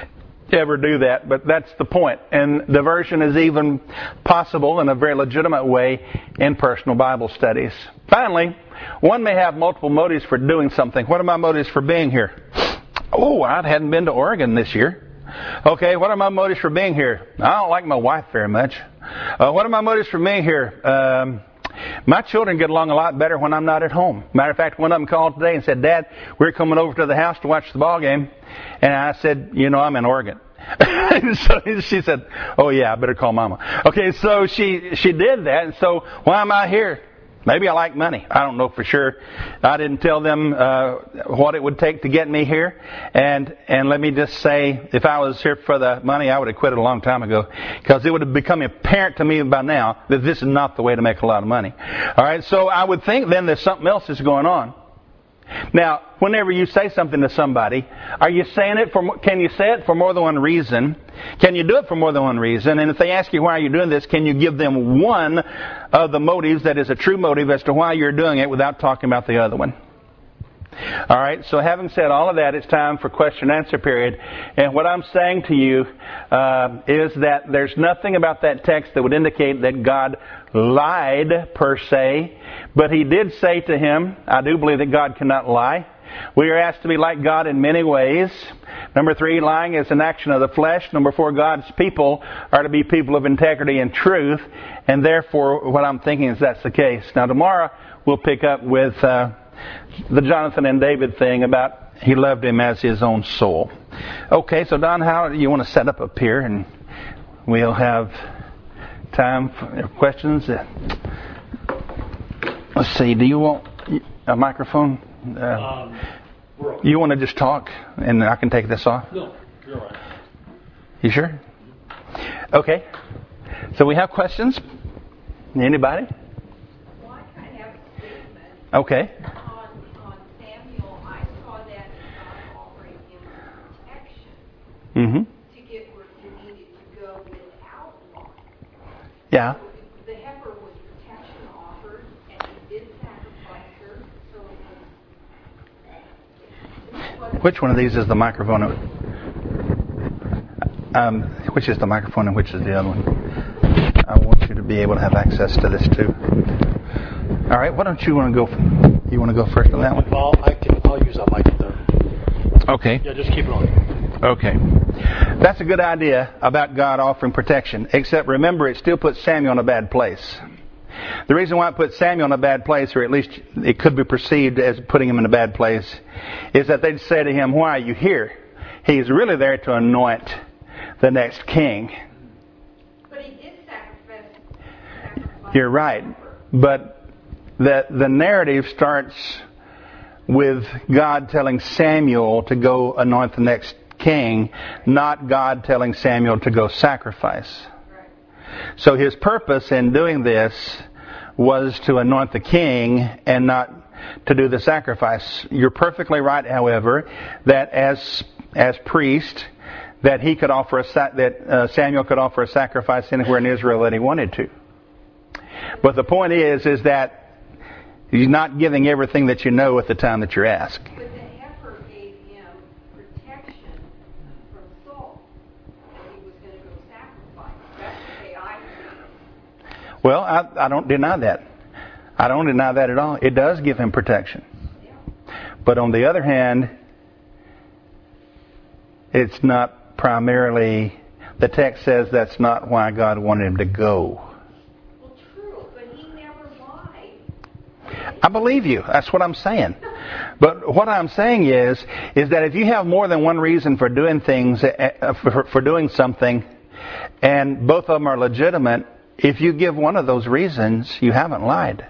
do that, but that's the point. And diversion is even possible in a very legitimate way in personal Bible studies. Finally, one may have multiple motives for doing something. What are my motives for being here? Oh, I hadn't been to Oregon this year. Okay, what are my motives for being here? I don't like my wife very much. What are my motives for being here? My children get along a lot better when I'm not at home. Matter of fact, one of them called today and said, "Dad, we're coming over to the house to watch the ball game." And I said, "I'm in Oregon." So she said, "Oh yeah, I better call Mama." Okay, so she did that. And so why am I here? Maybe I like money. I don't know for sure. I didn't tell them what it would take to get me here. And let me just say, if I was here for the money, I would have quit it a long time ago, because it would have become apparent to me by now that this is not the way to make a lot of money. All right, so I would think then there's something else that's going on. Now, whenever you say something to somebody, are you saying it can you say it for more than one reason? Can you do it for more than one reason? And if they ask you why are you doing this, can you give them one of the motives that is a true motive as to why you're doing it without talking about the other one? All right, so having said all of that, it's time for question and answer period. And what I'm saying to you is that there's nothing about that text that would indicate that God lied per se, but he did say to him, I do believe that God cannot lie. We are asked to be like God in many ways. Number 3, lying is an action of the flesh. Number 4, God's people are to be people of integrity and truth. And therefore, what I'm thinking is that's the case. Now tomorrow, we'll pick up with the Jonathan and David thing about he loved him as his own soul. Okay, so Don, how do you want to set up here, and we'll have time for questions. Let's see, do you want a microphone? You want to just talk and I can take this off? No, you're all right. You sure? Okay. So we have questions. Anybody? Well, I kind of have a statement. Okay. On Samuel, I saw that God offering him protection Mm-hmm. to get where he needed to go without one. Yeah. So the heifer was protection offered, and he did sacrifice her. So it was. Which one of these is the microphone? Which is the microphone and which is the other one? I want you to be able to have access to this too. All right. Why don't you want to go? You want to go first on that one? I'll use that mic up there. Okay. Yeah, just keep it on. Okay. That's a good idea about God offering protection. Except remember, it still puts Samuel in a bad place. The reason why it puts Samuel in a bad place, or at least it could be perceived as putting him in a bad place, is that they'd say to him, "Why are you here?" He's really there to anoint the next king. But he did sacrifice. You're right. But the narrative starts with God telling Samuel to go anoint the next king, not God telling Samuel to go sacrifice. So his purpose in doing this was to anoint the king and not to do the sacrifice. You're perfectly right, however, that as priest, that he could offer Samuel could offer a sacrifice anywhere in Israel that he wanted to. But the point is that he's not giving everything that you know at the time that you're asked. But the heifer gave him protection from Saul, that he was going to go sacrifice. That's the way I see it. Well, I don't deny that. I don't deny that at all. It does give him protection. Yeah. But on the other hand, it's not primarily, the text says that's not why God wanted him to go. Well, true, but he never lied. I believe you. That's what I'm saying. But what I'm saying is that if you have more than one reason for doing things, for doing something, and both of them are legitimate, if you give one of those reasons, you haven't lied.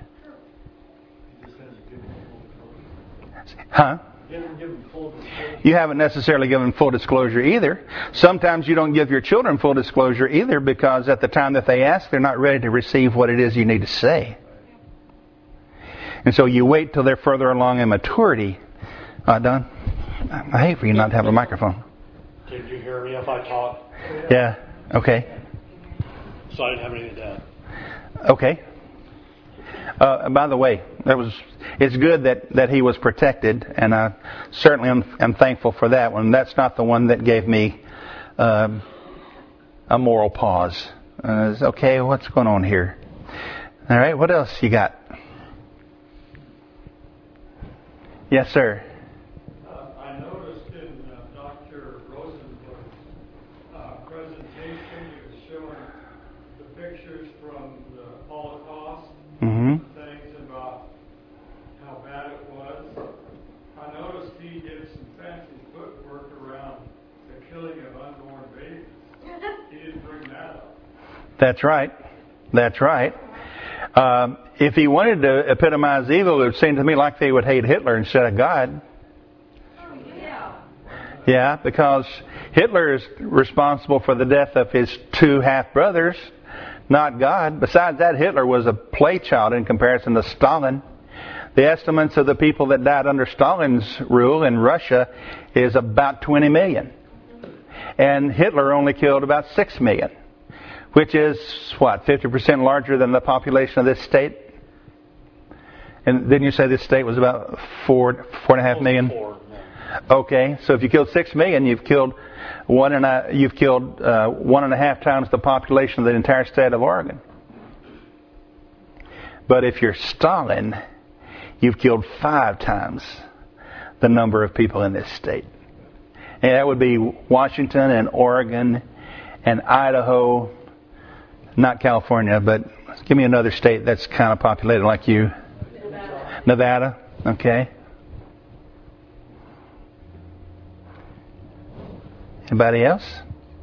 Huh? You haven't necessarily given full disclosure either. Sometimes you don't give your children full disclosure either because at the time that they ask, they're not ready to receive what it is you need to say. And so you wait till they're further along in maturity. Don, I hate for you not to have a microphone. Did you hear me if I talk? Yeah. Okay. So I didn't have anything to add. Okay. By the way, it's good that he was protected, and I certainly am thankful for that one. That's not the one that gave me a moral pause. Okay, what's going on here? All right, what else you got? Yes, sir. I noticed in Dr. Rosenberg's presentation, he was showing the pictures from the Holocaust, things about how bad it was. I noticed he did some fancy footwork around the killing of unborn babies. He didn't bring that up. That's right. That's right. If he wanted to epitomize evil, it would seem to me like they would hate Hitler instead of God. Yeah, because Hitler is responsible for the death of his two half-brothers, not God. Besides that, Hitler was a play child in comparison to Stalin. The estimates of the people that died under Stalin's rule in Russia is about 20 million. And Hitler only killed about 6 million, which is, 50% larger than the population of this state? And didn't you say this state was about 4.5 million? 4. Okay, so if you killed 6 million, you've killed 1.5 times the population of the entire state of Oregon. But if you're Stalin, you've killed 5 times the number of people in this state. And that would be Washington and Oregon and Idaho, not California, but give me another state that's kind of populated like you. Nevada, okay. Anybody else?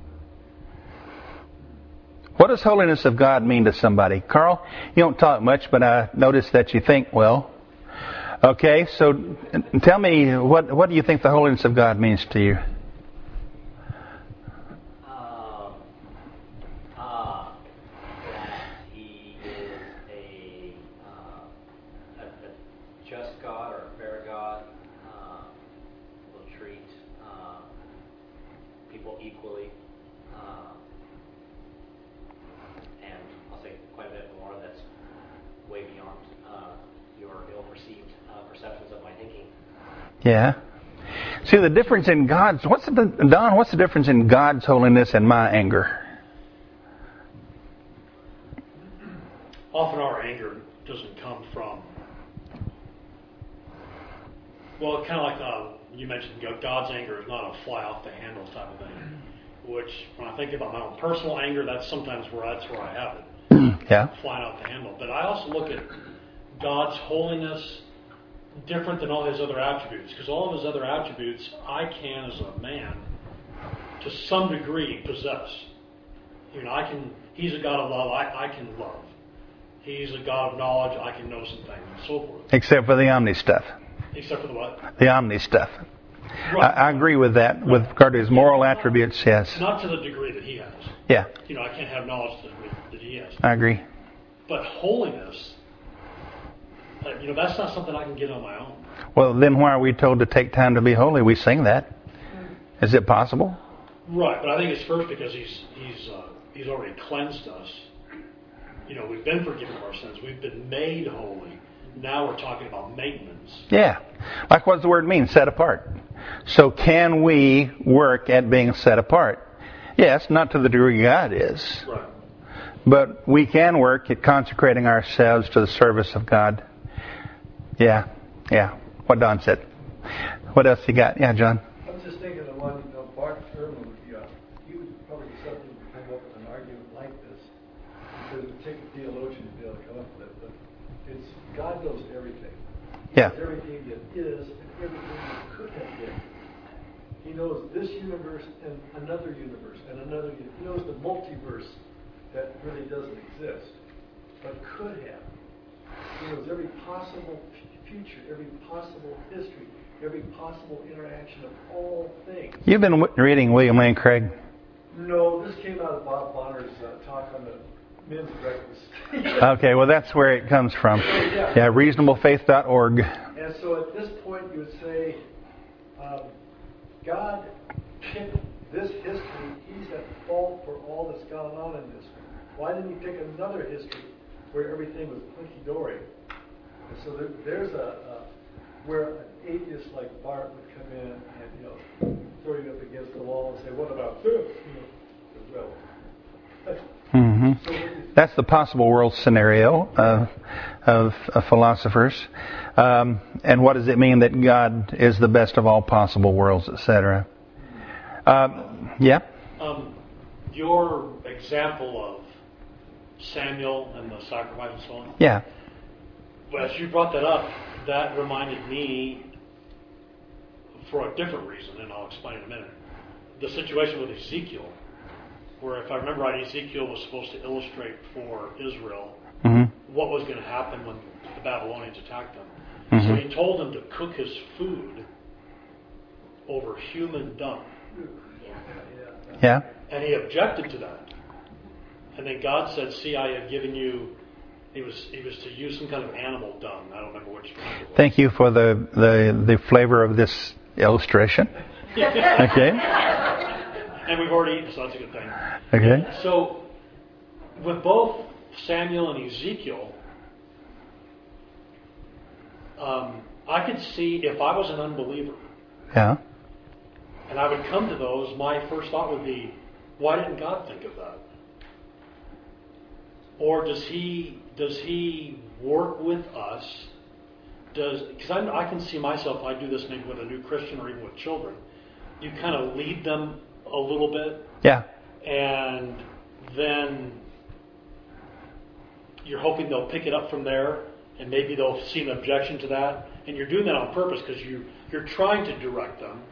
What does holiness of God mean to somebody? Carl, you don't talk much, but I noticed that you think well. Okay, so tell me, what do you think the holiness of God means to you? That He is a just God or a fair God, will treat people equally, and I'll say quite a bit more that's way beyond your ill-perceived perceptions of my thinking. Yeah. See, the difference in God's, what's the difference in God's holiness and my anger? Often our anger doesn't come from, well, kind of like you mentioned, God's anger is not a fly off the handle type of thing. Which, when I think about my own personal anger, that's sometimes where I have it. Yeah. Flying off the handle. But I also look at God's holiness different than all His other attributes, because all of His other attributes I can, as a man, to some degree possess. He's a God of love. I can love. He's a God of knowledge. I can know some things, and so forth. Except for the omni stuff. Except for the what? The omni stuff. Right. I agree with that. With regard to his moral attributes, yes. Not to the degree that he has. Yeah, I can't have knowledge to the degree that he has. I agree. But holiness, that's not something I can get on my own. Well, then why are we told to take time to be holy? We sing that. Is it possible? Right, but I think it's first because he's already cleansed us. We've been forgiven of our sins. We've been made holy. Now we're talking about maintenance. Yeah. Like what does the word mean? Set apart. So can we work at being set apart? Yes, not to the degree God is. Right. But we can work at consecrating ourselves to the service of God. Yeah. What Don said. What else you got? Yeah, John. I was just thinking of one, Bart Ehrman he would probably be something to come up with an argument like this. Because it would take a theologian to be able to come up with it. But it's God knows everything. He Yeah. knows everything that is and everything that could have been. He knows this universe and another universe and another universe. He knows the multiverse that really doesn't exist, but could have. He knows every possible future, every possible history, every possible interaction of all things. You've been reading William Lane Craig. No, this came out of Bob Bonner's talk on the men's breakfast. Okay, well that's where it comes from. Yeah, reasonablefaith.org. And so at this point you would say, God picked this history. He's at fault for all that's gone on in this one. Why didn't he pick another history where everything was hunky-dory? And so there's where an atheist like Bart would come in and, throw you up against the wall and say, what about this? That's the possible world scenario of philosophers. And what does it mean that God is the best of all possible worlds, etc.? Yeah? Your example of Samuel and the sacrifice and so on. Yeah. Well, as you brought that up, that reminded me, for a different reason, and I'll explain in a minute, the situation with Ezekiel, where if I remember right, Ezekiel was supposed to illustrate for Israel what was going to happen when the Babylonians attacked them. So he told them to cook his food over human dung. Yeah. And he objected to that. And then God said, see, I have given you, he was to use some kind of animal dung. I don't remember which one it was. Thank you for the flavor of this illustration. Okay. And we've already eaten, so that's a good thing. Okay. So, with both Samuel and Ezekiel, I could see if I was an unbeliever, Yeah. and I would come to those, my first thought would be, why didn't God think of that? Or does he work with us? Because I can see myself, I do this maybe with a new Christian or even with children, you kind of lead them a little bit, Yeah. and then you're hoping they'll pick it up from there, and maybe they'll see an objection to that, and you're doing that on purpose because you're trying to direct them.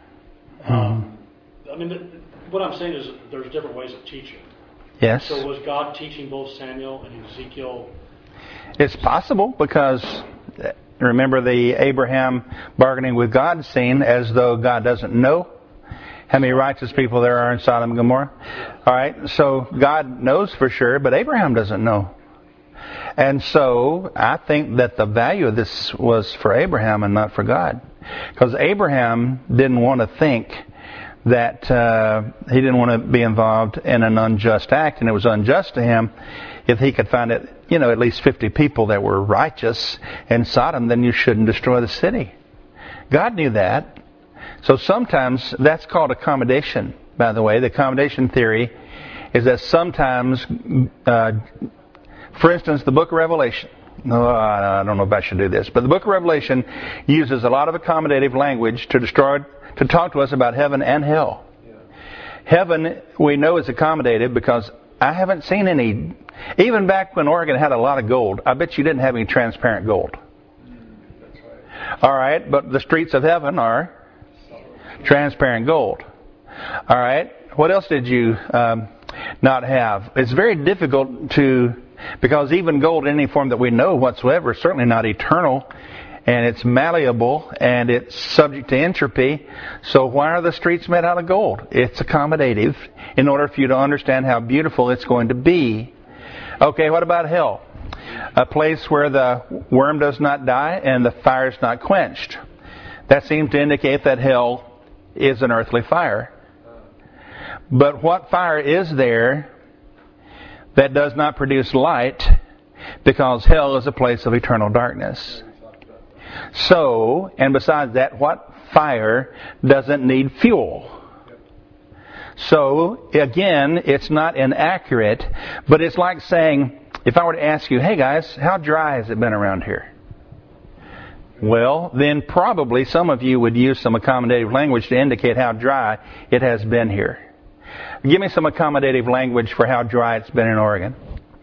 I mean, what I'm saying is there's different ways of teaching. Yes. So was God teaching both Samuel and Ezekiel? It's possible because remember the Abraham bargaining with God scene as though God doesn't know how many righteous people there are in Sodom and Gomorrah. All right. So God knows for sure, but Abraham doesn't know. And so I think that the value of this was for Abraham and not for God. Because Abraham didn't want to think that he didn't want to be involved in an unjust act, and it was unjust to him if he could find it, at least 50 people that were righteous in Sodom, then you shouldn't destroy the city. God knew that. So sometimes that's called accommodation, by the way. The accommodation theory is that sometimes, for instance, the book of Revelation. No, I don't know if I should do this, but the book of Revelation uses a lot of accommodative language to talk to us about heaven and hell. Yeah. Heaven, we know, is accommodative because I haven't seen any, even back when Oregon had a lot of gold, I bet you didn't have any transparent gold. That's right. All right, but the streets of heaven are transparent gold. All right, what else did you not have? It's very difficult because even gold in any form that we know whatsoever is certainly not eternal and it's malleable, and it's subject to entropy. So why are the streets made out of gold? It's accommodative in order for you to understand how beautiful it's going to be. Okay, what about hell? A place where the worm does not die and the fire is not quenched. That seems to indicate that hell is an earthly fire. But what fire is there that does not produce light? Because hell is a place of eternal darkness. So, and besides that, what fire doesn't need fuel? So, again, it's not inaccurate, but it's like saying, if I were to ask you, hey guys, how dry has it been around here? Well, then probably some of you would use some accommodative language to indicate how dry it has been here. Give me some accommodative language for how dry it's been in Oregon.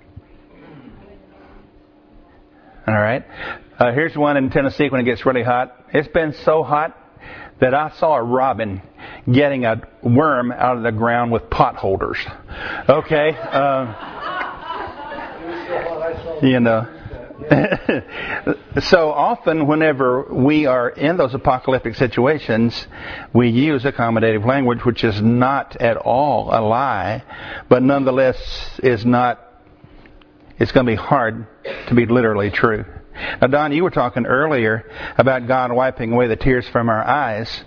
All right. Here's one in Tennessee when it gets really hot. It's been so hot that I saw a robin getting a worm out of the ground with pot holders. Okay. You know. So often whenever we are in those apocalyptic situations, we use accommodative language, which is not at all a lie, but nonetheless is not, it's going to be hard to be literally true. Now, Don, you were talking earlier about God wiping away the tears from our eyes.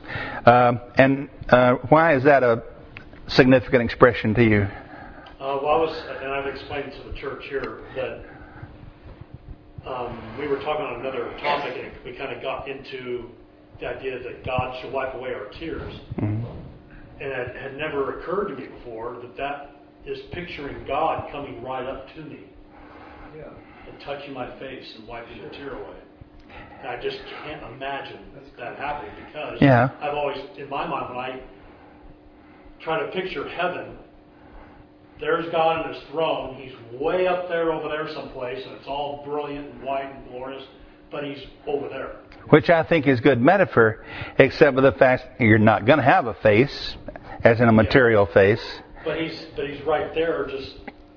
Why is that a significant expression to you? And I've explained to the church here that we were talking on another topic, and we kind of got into the idea that God should wipe away our tears. Mm-hmm. And it had never occurred to me before that is picturing God coming right up to me. Yeah. And touching my face and wiping the tear away. And I just can't imagine that happening because I've always, in my mind, when I try to picture heaven, there's God on His throne. He's way up there over there someplace, and it's all brilliant and white and glorious, but He's over there. Which I think is good metaphor, except for the fact that you're not going to have a face, as in a material face. But He's right there, just...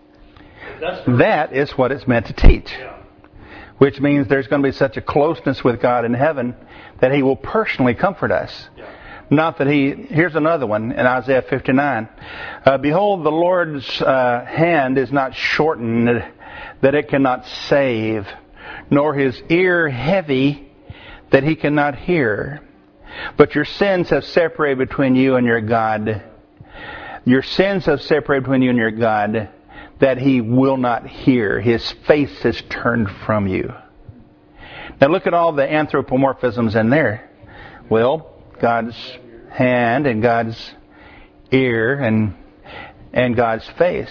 That is what it's meant to teach. Yeah. Which means there's going to be such a closeness with God in heaven that He will personally comfort us. Yeah. Not that here's another one in Isaiah 59. Behold, the Lord's hand is not shortened that it cannot save, nor His ear heavy that He cannot hear. But your sins have separated between you and your God. Your sins have separated between you and your God, that He will not hear. His face is turned from you. Now look at all the anthropomorphisms in there. Well, God's hand and God's ear and God's face.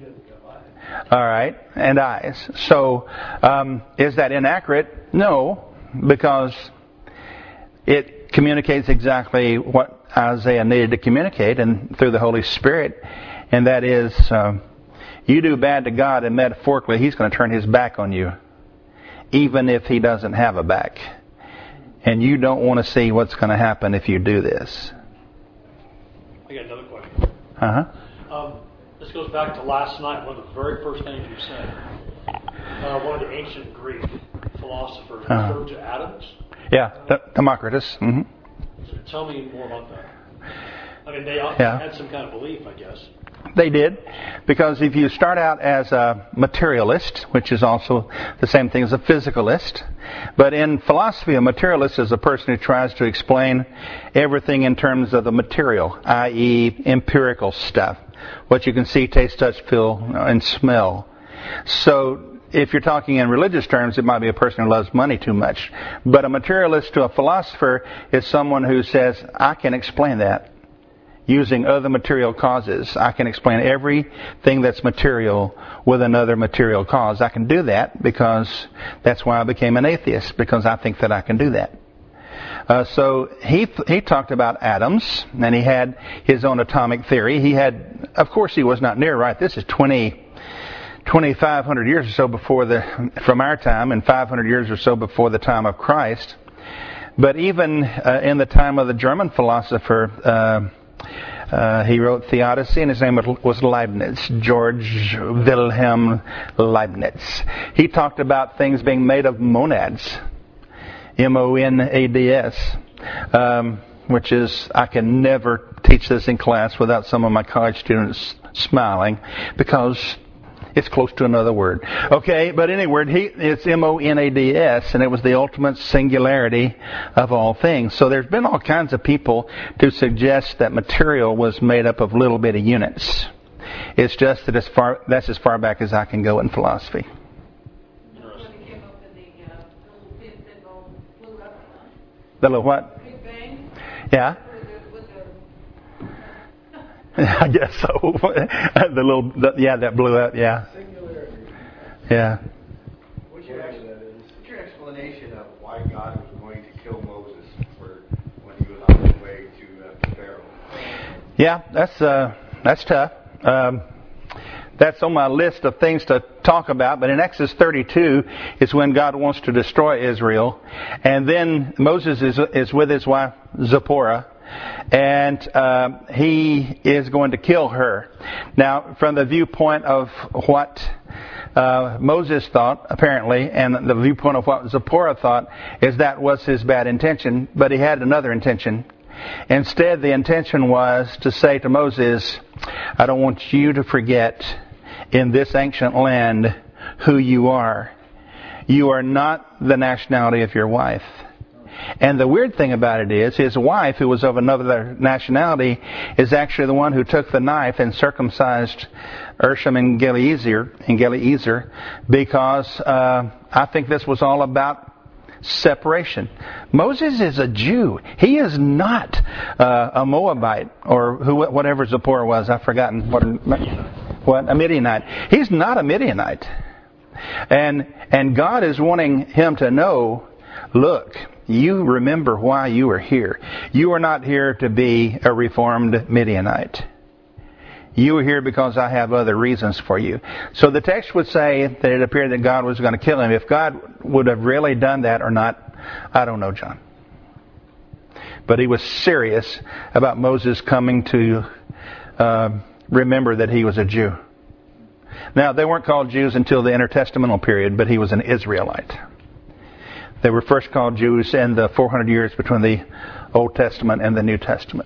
All right, and eyes. So, is that inaccurate? No, because it communicates exactly what Isaiah needed to communicate, and through the Holy Spirit, and that is, you do bad to God, and metaphorically, He's going to turn His back on you, even if He doesn't have a back. And you don't want to see what's going to happen if you do this. I got another question. Uh-huh. This goes back to last night, one of the very first things you said. One of the ancient Greek philosophers referred to atoms. Yeah, Democritus. Mm-hmm. So tell me more about that. I mean, they had some kind of belief, I guess. They did, because if you start out as a materialist, which is also the same thing as a physicalist, but in philosophy, a materialist is a person who tries to explain everything in terms of the material, i.e. empirical stuff, what you can see, taste, touch, feel, and smell. So if you're talking in religious terms, it might be a person who loves money too much. But a materialist to a philosopher is someone who says, I can explain that. Using other material causes. I can explain everything that's material with another material cause. I can do that because that's why I became an atheist, because I think that I can do that. So he talked about atoms, and he had his own atomic theory. Of course he was not near right. This is 2,500 years or so from our time, and 500 years or so before the time of Christ. But even in the time of the German philosopher, he wrote Theodicy, and his name was Leibniz, George Wilhelm Leibniz. He talked about things being made of monads. M-O-N-A-D-S, which is, I can never teach this in class without some of my college students smiling, because it's close to another word. Okay, but anyway, it's M-O-N-A-D-S, and it was the ultimate singularity of all things. So there's been all kinds of people to suggest that material was made up of little bitty units. It's just that that's as far back as I can go in philosophy. That's when it came up in the little bit that blew up, huh? The little what? Big Bang? Yeah? With I guess so. That blew up, yeah. Singularity. Yeah. What's your explanation of why God was going to kill Moses when he was on his way to Pharaoh? Yeah, that's tough. That's on my list of things to talk about, but in Exodus 32 is when God wants to destroy Israel. And then Moses is with his wife Zipporah, and he is going to kill her. Now, from the viewpoint of what Moses thought, apparently, and the viewpoint of what Zipporah thought, is that was his bad intention, but he had another intention. Instead, the intention was to say to Moses, I don't want you to forget in this ancient land who you are. You are not the nationality of your wife. And the weird thing about it is, his wife, who was of another nationality, is actually the one who took the knife and circumcised Ursham and Eliezer, because I think this was all about separation. Moses is a Jew. He is not a Moabite or whatever Zipporah was. I've forgotten what a Midianite. He's not a Midianite. And God is wanting him to know, look, you remember why you are here. You are not here to be a reformed Midianite. You are here because I have other reasons for you. So the text would say that it appeared that God was going to kill him. If God would have really done that or not, I don't know, John. But he was serious about Moses coming to remember that he was a Jew. Now, they weren't called Jews until the intertestamental period, but he was an Israelite. They were first called Jews in the 400 years between the Old Testament and the New Testament.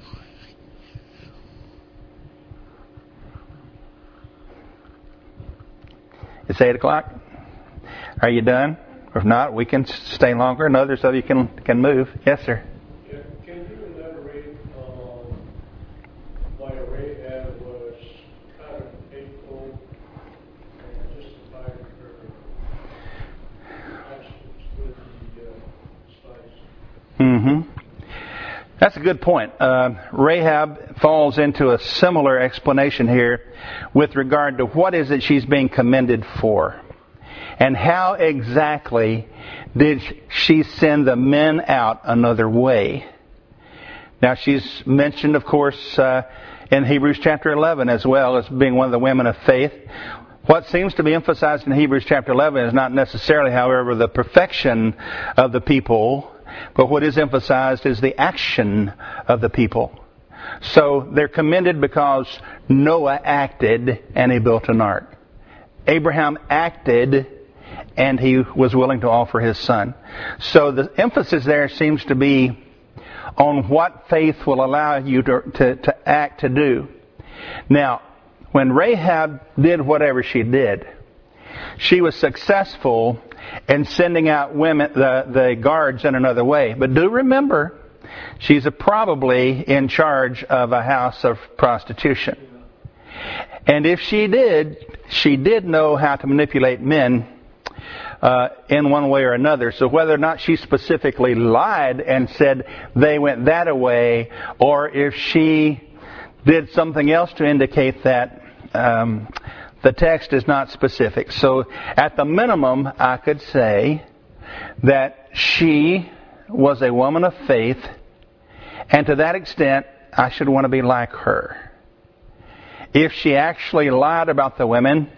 It's 8 o'clock. Are you done? If not, we can stay longer, and others of you can move. Yes, sir. Yeah, can you elaborate on why Rahab was kind of hateful and justified her actions with the spies? Mm-hmm. That's a good point. Rahab falls into a similar explanation here with regard to what is it she's being commended for. And how exactly did she send the men out another way? Now, she's mentioned, of course, in Hebrews chapter 11 as well as being one of the women of faith. What seems to be emphasized in Hebrews chapter 11 is not necessarily, however, the perfection of the people, but what is emphasized is the action of the people. So they're commended because Noah acted and he built an ark. Abraham acted and he was willing to offer his son. So the emphasis there seems to be on what faith will allow you to act, to do. Now, when Rahab did whatever she did, she was successful in sending out women, the guards in another way. But do remember, she's probably in charge of a house of prostitution. And if she did know how to manipulate men in one way or another. So whether or not she specifically lied and said they went that way, or if she did something else to indicate that, the text is not specific. So at the minimum, I could say that she was a woman of faith, and to that extent, I should want to be like her. If she actually lied about the women,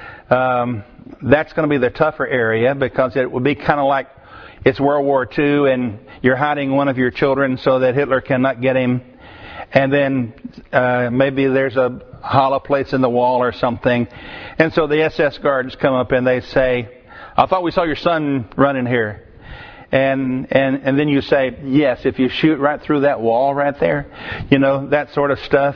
that's going to be the tougher area, because it would be kind of like it's World War II and you're hiding one of your children so that Hitler cannot get him. And then maybe there's a hollow place in the wall or something. And so the SS guards come up and they say, I thought we saw your son running here. And then you say, yes, if you shoot right through that wall right there, that sort of stuff,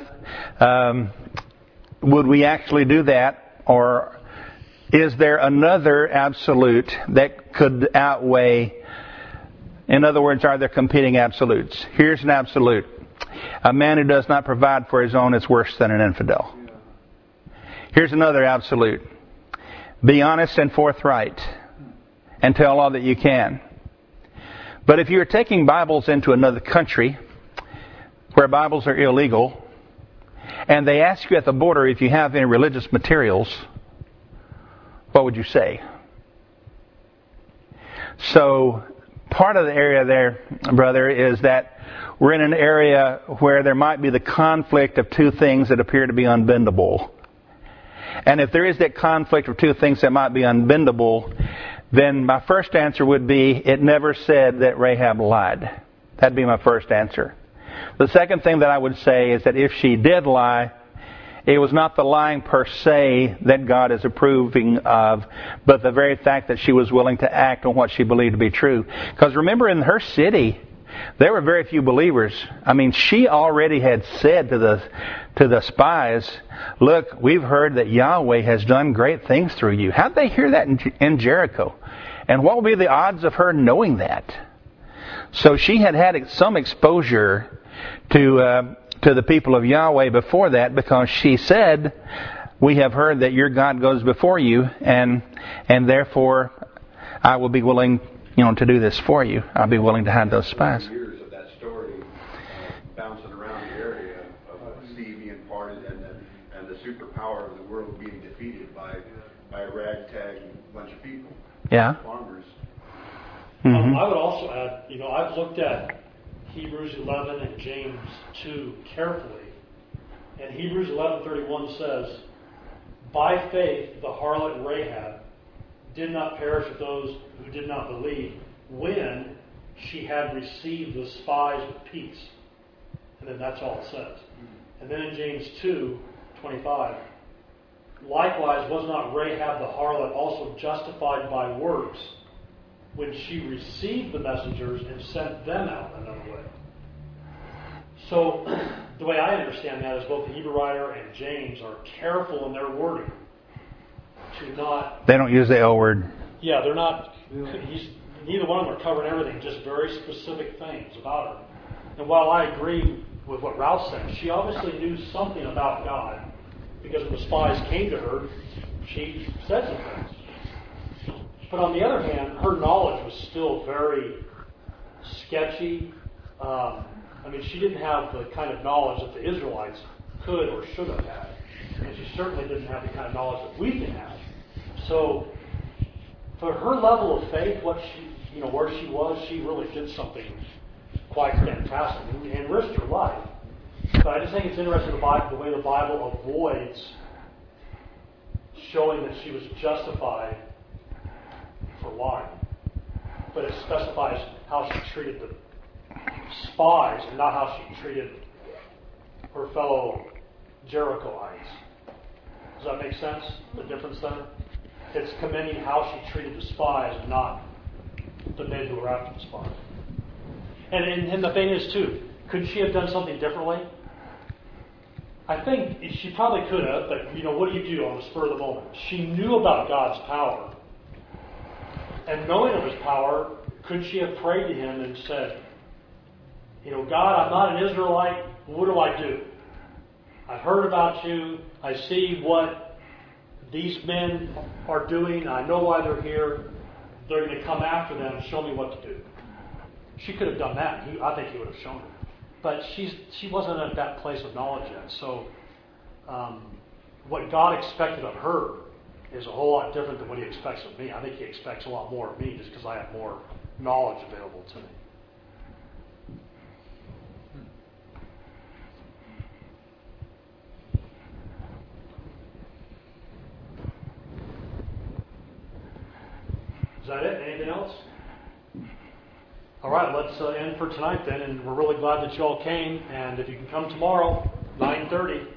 would we actually do that? Or is there another absolute that could outweigh? In other words, are there competing absolutes? Here's an absolute. A man who does not provide for his own is worse than an infidel. Here's another absolute. Be honest and forthright and tell all that you can. But if you're taking Bibles into another country where Bibles are illegal, and they ask you at the border if you have any religious materials, what would you say? So, part of the area there, brother, is that we're in an area where there might be the conflict of two things that appear to be unbendable. And if there is that conflict of two things that might be unbendable, then my first answer would be, it never said that Rahab lied. That'd be my first answer. The second thing that I would say is that if she did lie, it was not the lying per se that God is approving of, but the very fact that she was willing to act on what she believed to be true. Because remember, in her city, there were very few believers. I mean, she already had said to the spies, look, we've heard that Yahweh has done great things through you. How'd they hear that in Jericho? And what would be the odds of her knowing that? So she had some exposure to the people of Yahweh before that, because she said, we have heard that your God goes before you, and therefore I will be willing, to do this for you. I'll be willing to hide those spies. Years of that story bouncing around the area of sea being parted and the superpower of the world being defeated by a ragtag bunch of people. Yeah. Farmers. I would also add, I've looked at Hebrews 11 and James 2 carefully. And Hebrews 11:31 says, by faith the harlot Rahab did not perish with those who did not believe when she had received the spies with peace. And then that's all it says. And then in James 2:25, likewise was not Rahab the harlot also justified by works when she received the messengers and sent them out another way? So, the way I understand that is both the Hebrew writer and James are careful in their wording to not... They don't use the L word. Yeah, they're not... Neither one of them are covering everything, just very specific things about her. And while I agree with what Ralph said, she obviously knew something about God, because when the spies came to her, she said some things. But on the other hand, her knowledge was still very sketchy. She didn't have the kind of knowledge that the Israelites could or should have had. And she certainly didn't have the kind of knowledge that we can have. So, for her level of faith, where she was, she really did something quite fantastic and risked her life. But I just think it's interesting the way the Bible avoids showing that she was justified for lying. But it specifies how she treated the spies and not how she treated her fellow Jerichoites. Does that make sense? The difference there? It's commending how she treated the spies and not the men who were after the spies. And the thing is, too, could she have done something differently? I think she probably could have, but what do you do on the spur of the moment? She knew about God's power. And knowing of His power, could she have prayed to Him and said, God, I'm not an Israelite. What do I do? I've heard about you. I see what these men are doing. I know why they're here. They're going to come after them. Show me what to do. She could have done that. I think He would have shown her. But she wasn't at that place of knowledge yet. So what God expected of her is a whole lot different than what He expects of me. I think He expects a lot more of me just because I have more knowledge available to me. Is that it? Anything else? All right, let's end for tonight then. And we're really glad that you all came. And if you can come tomorrow, 9:30.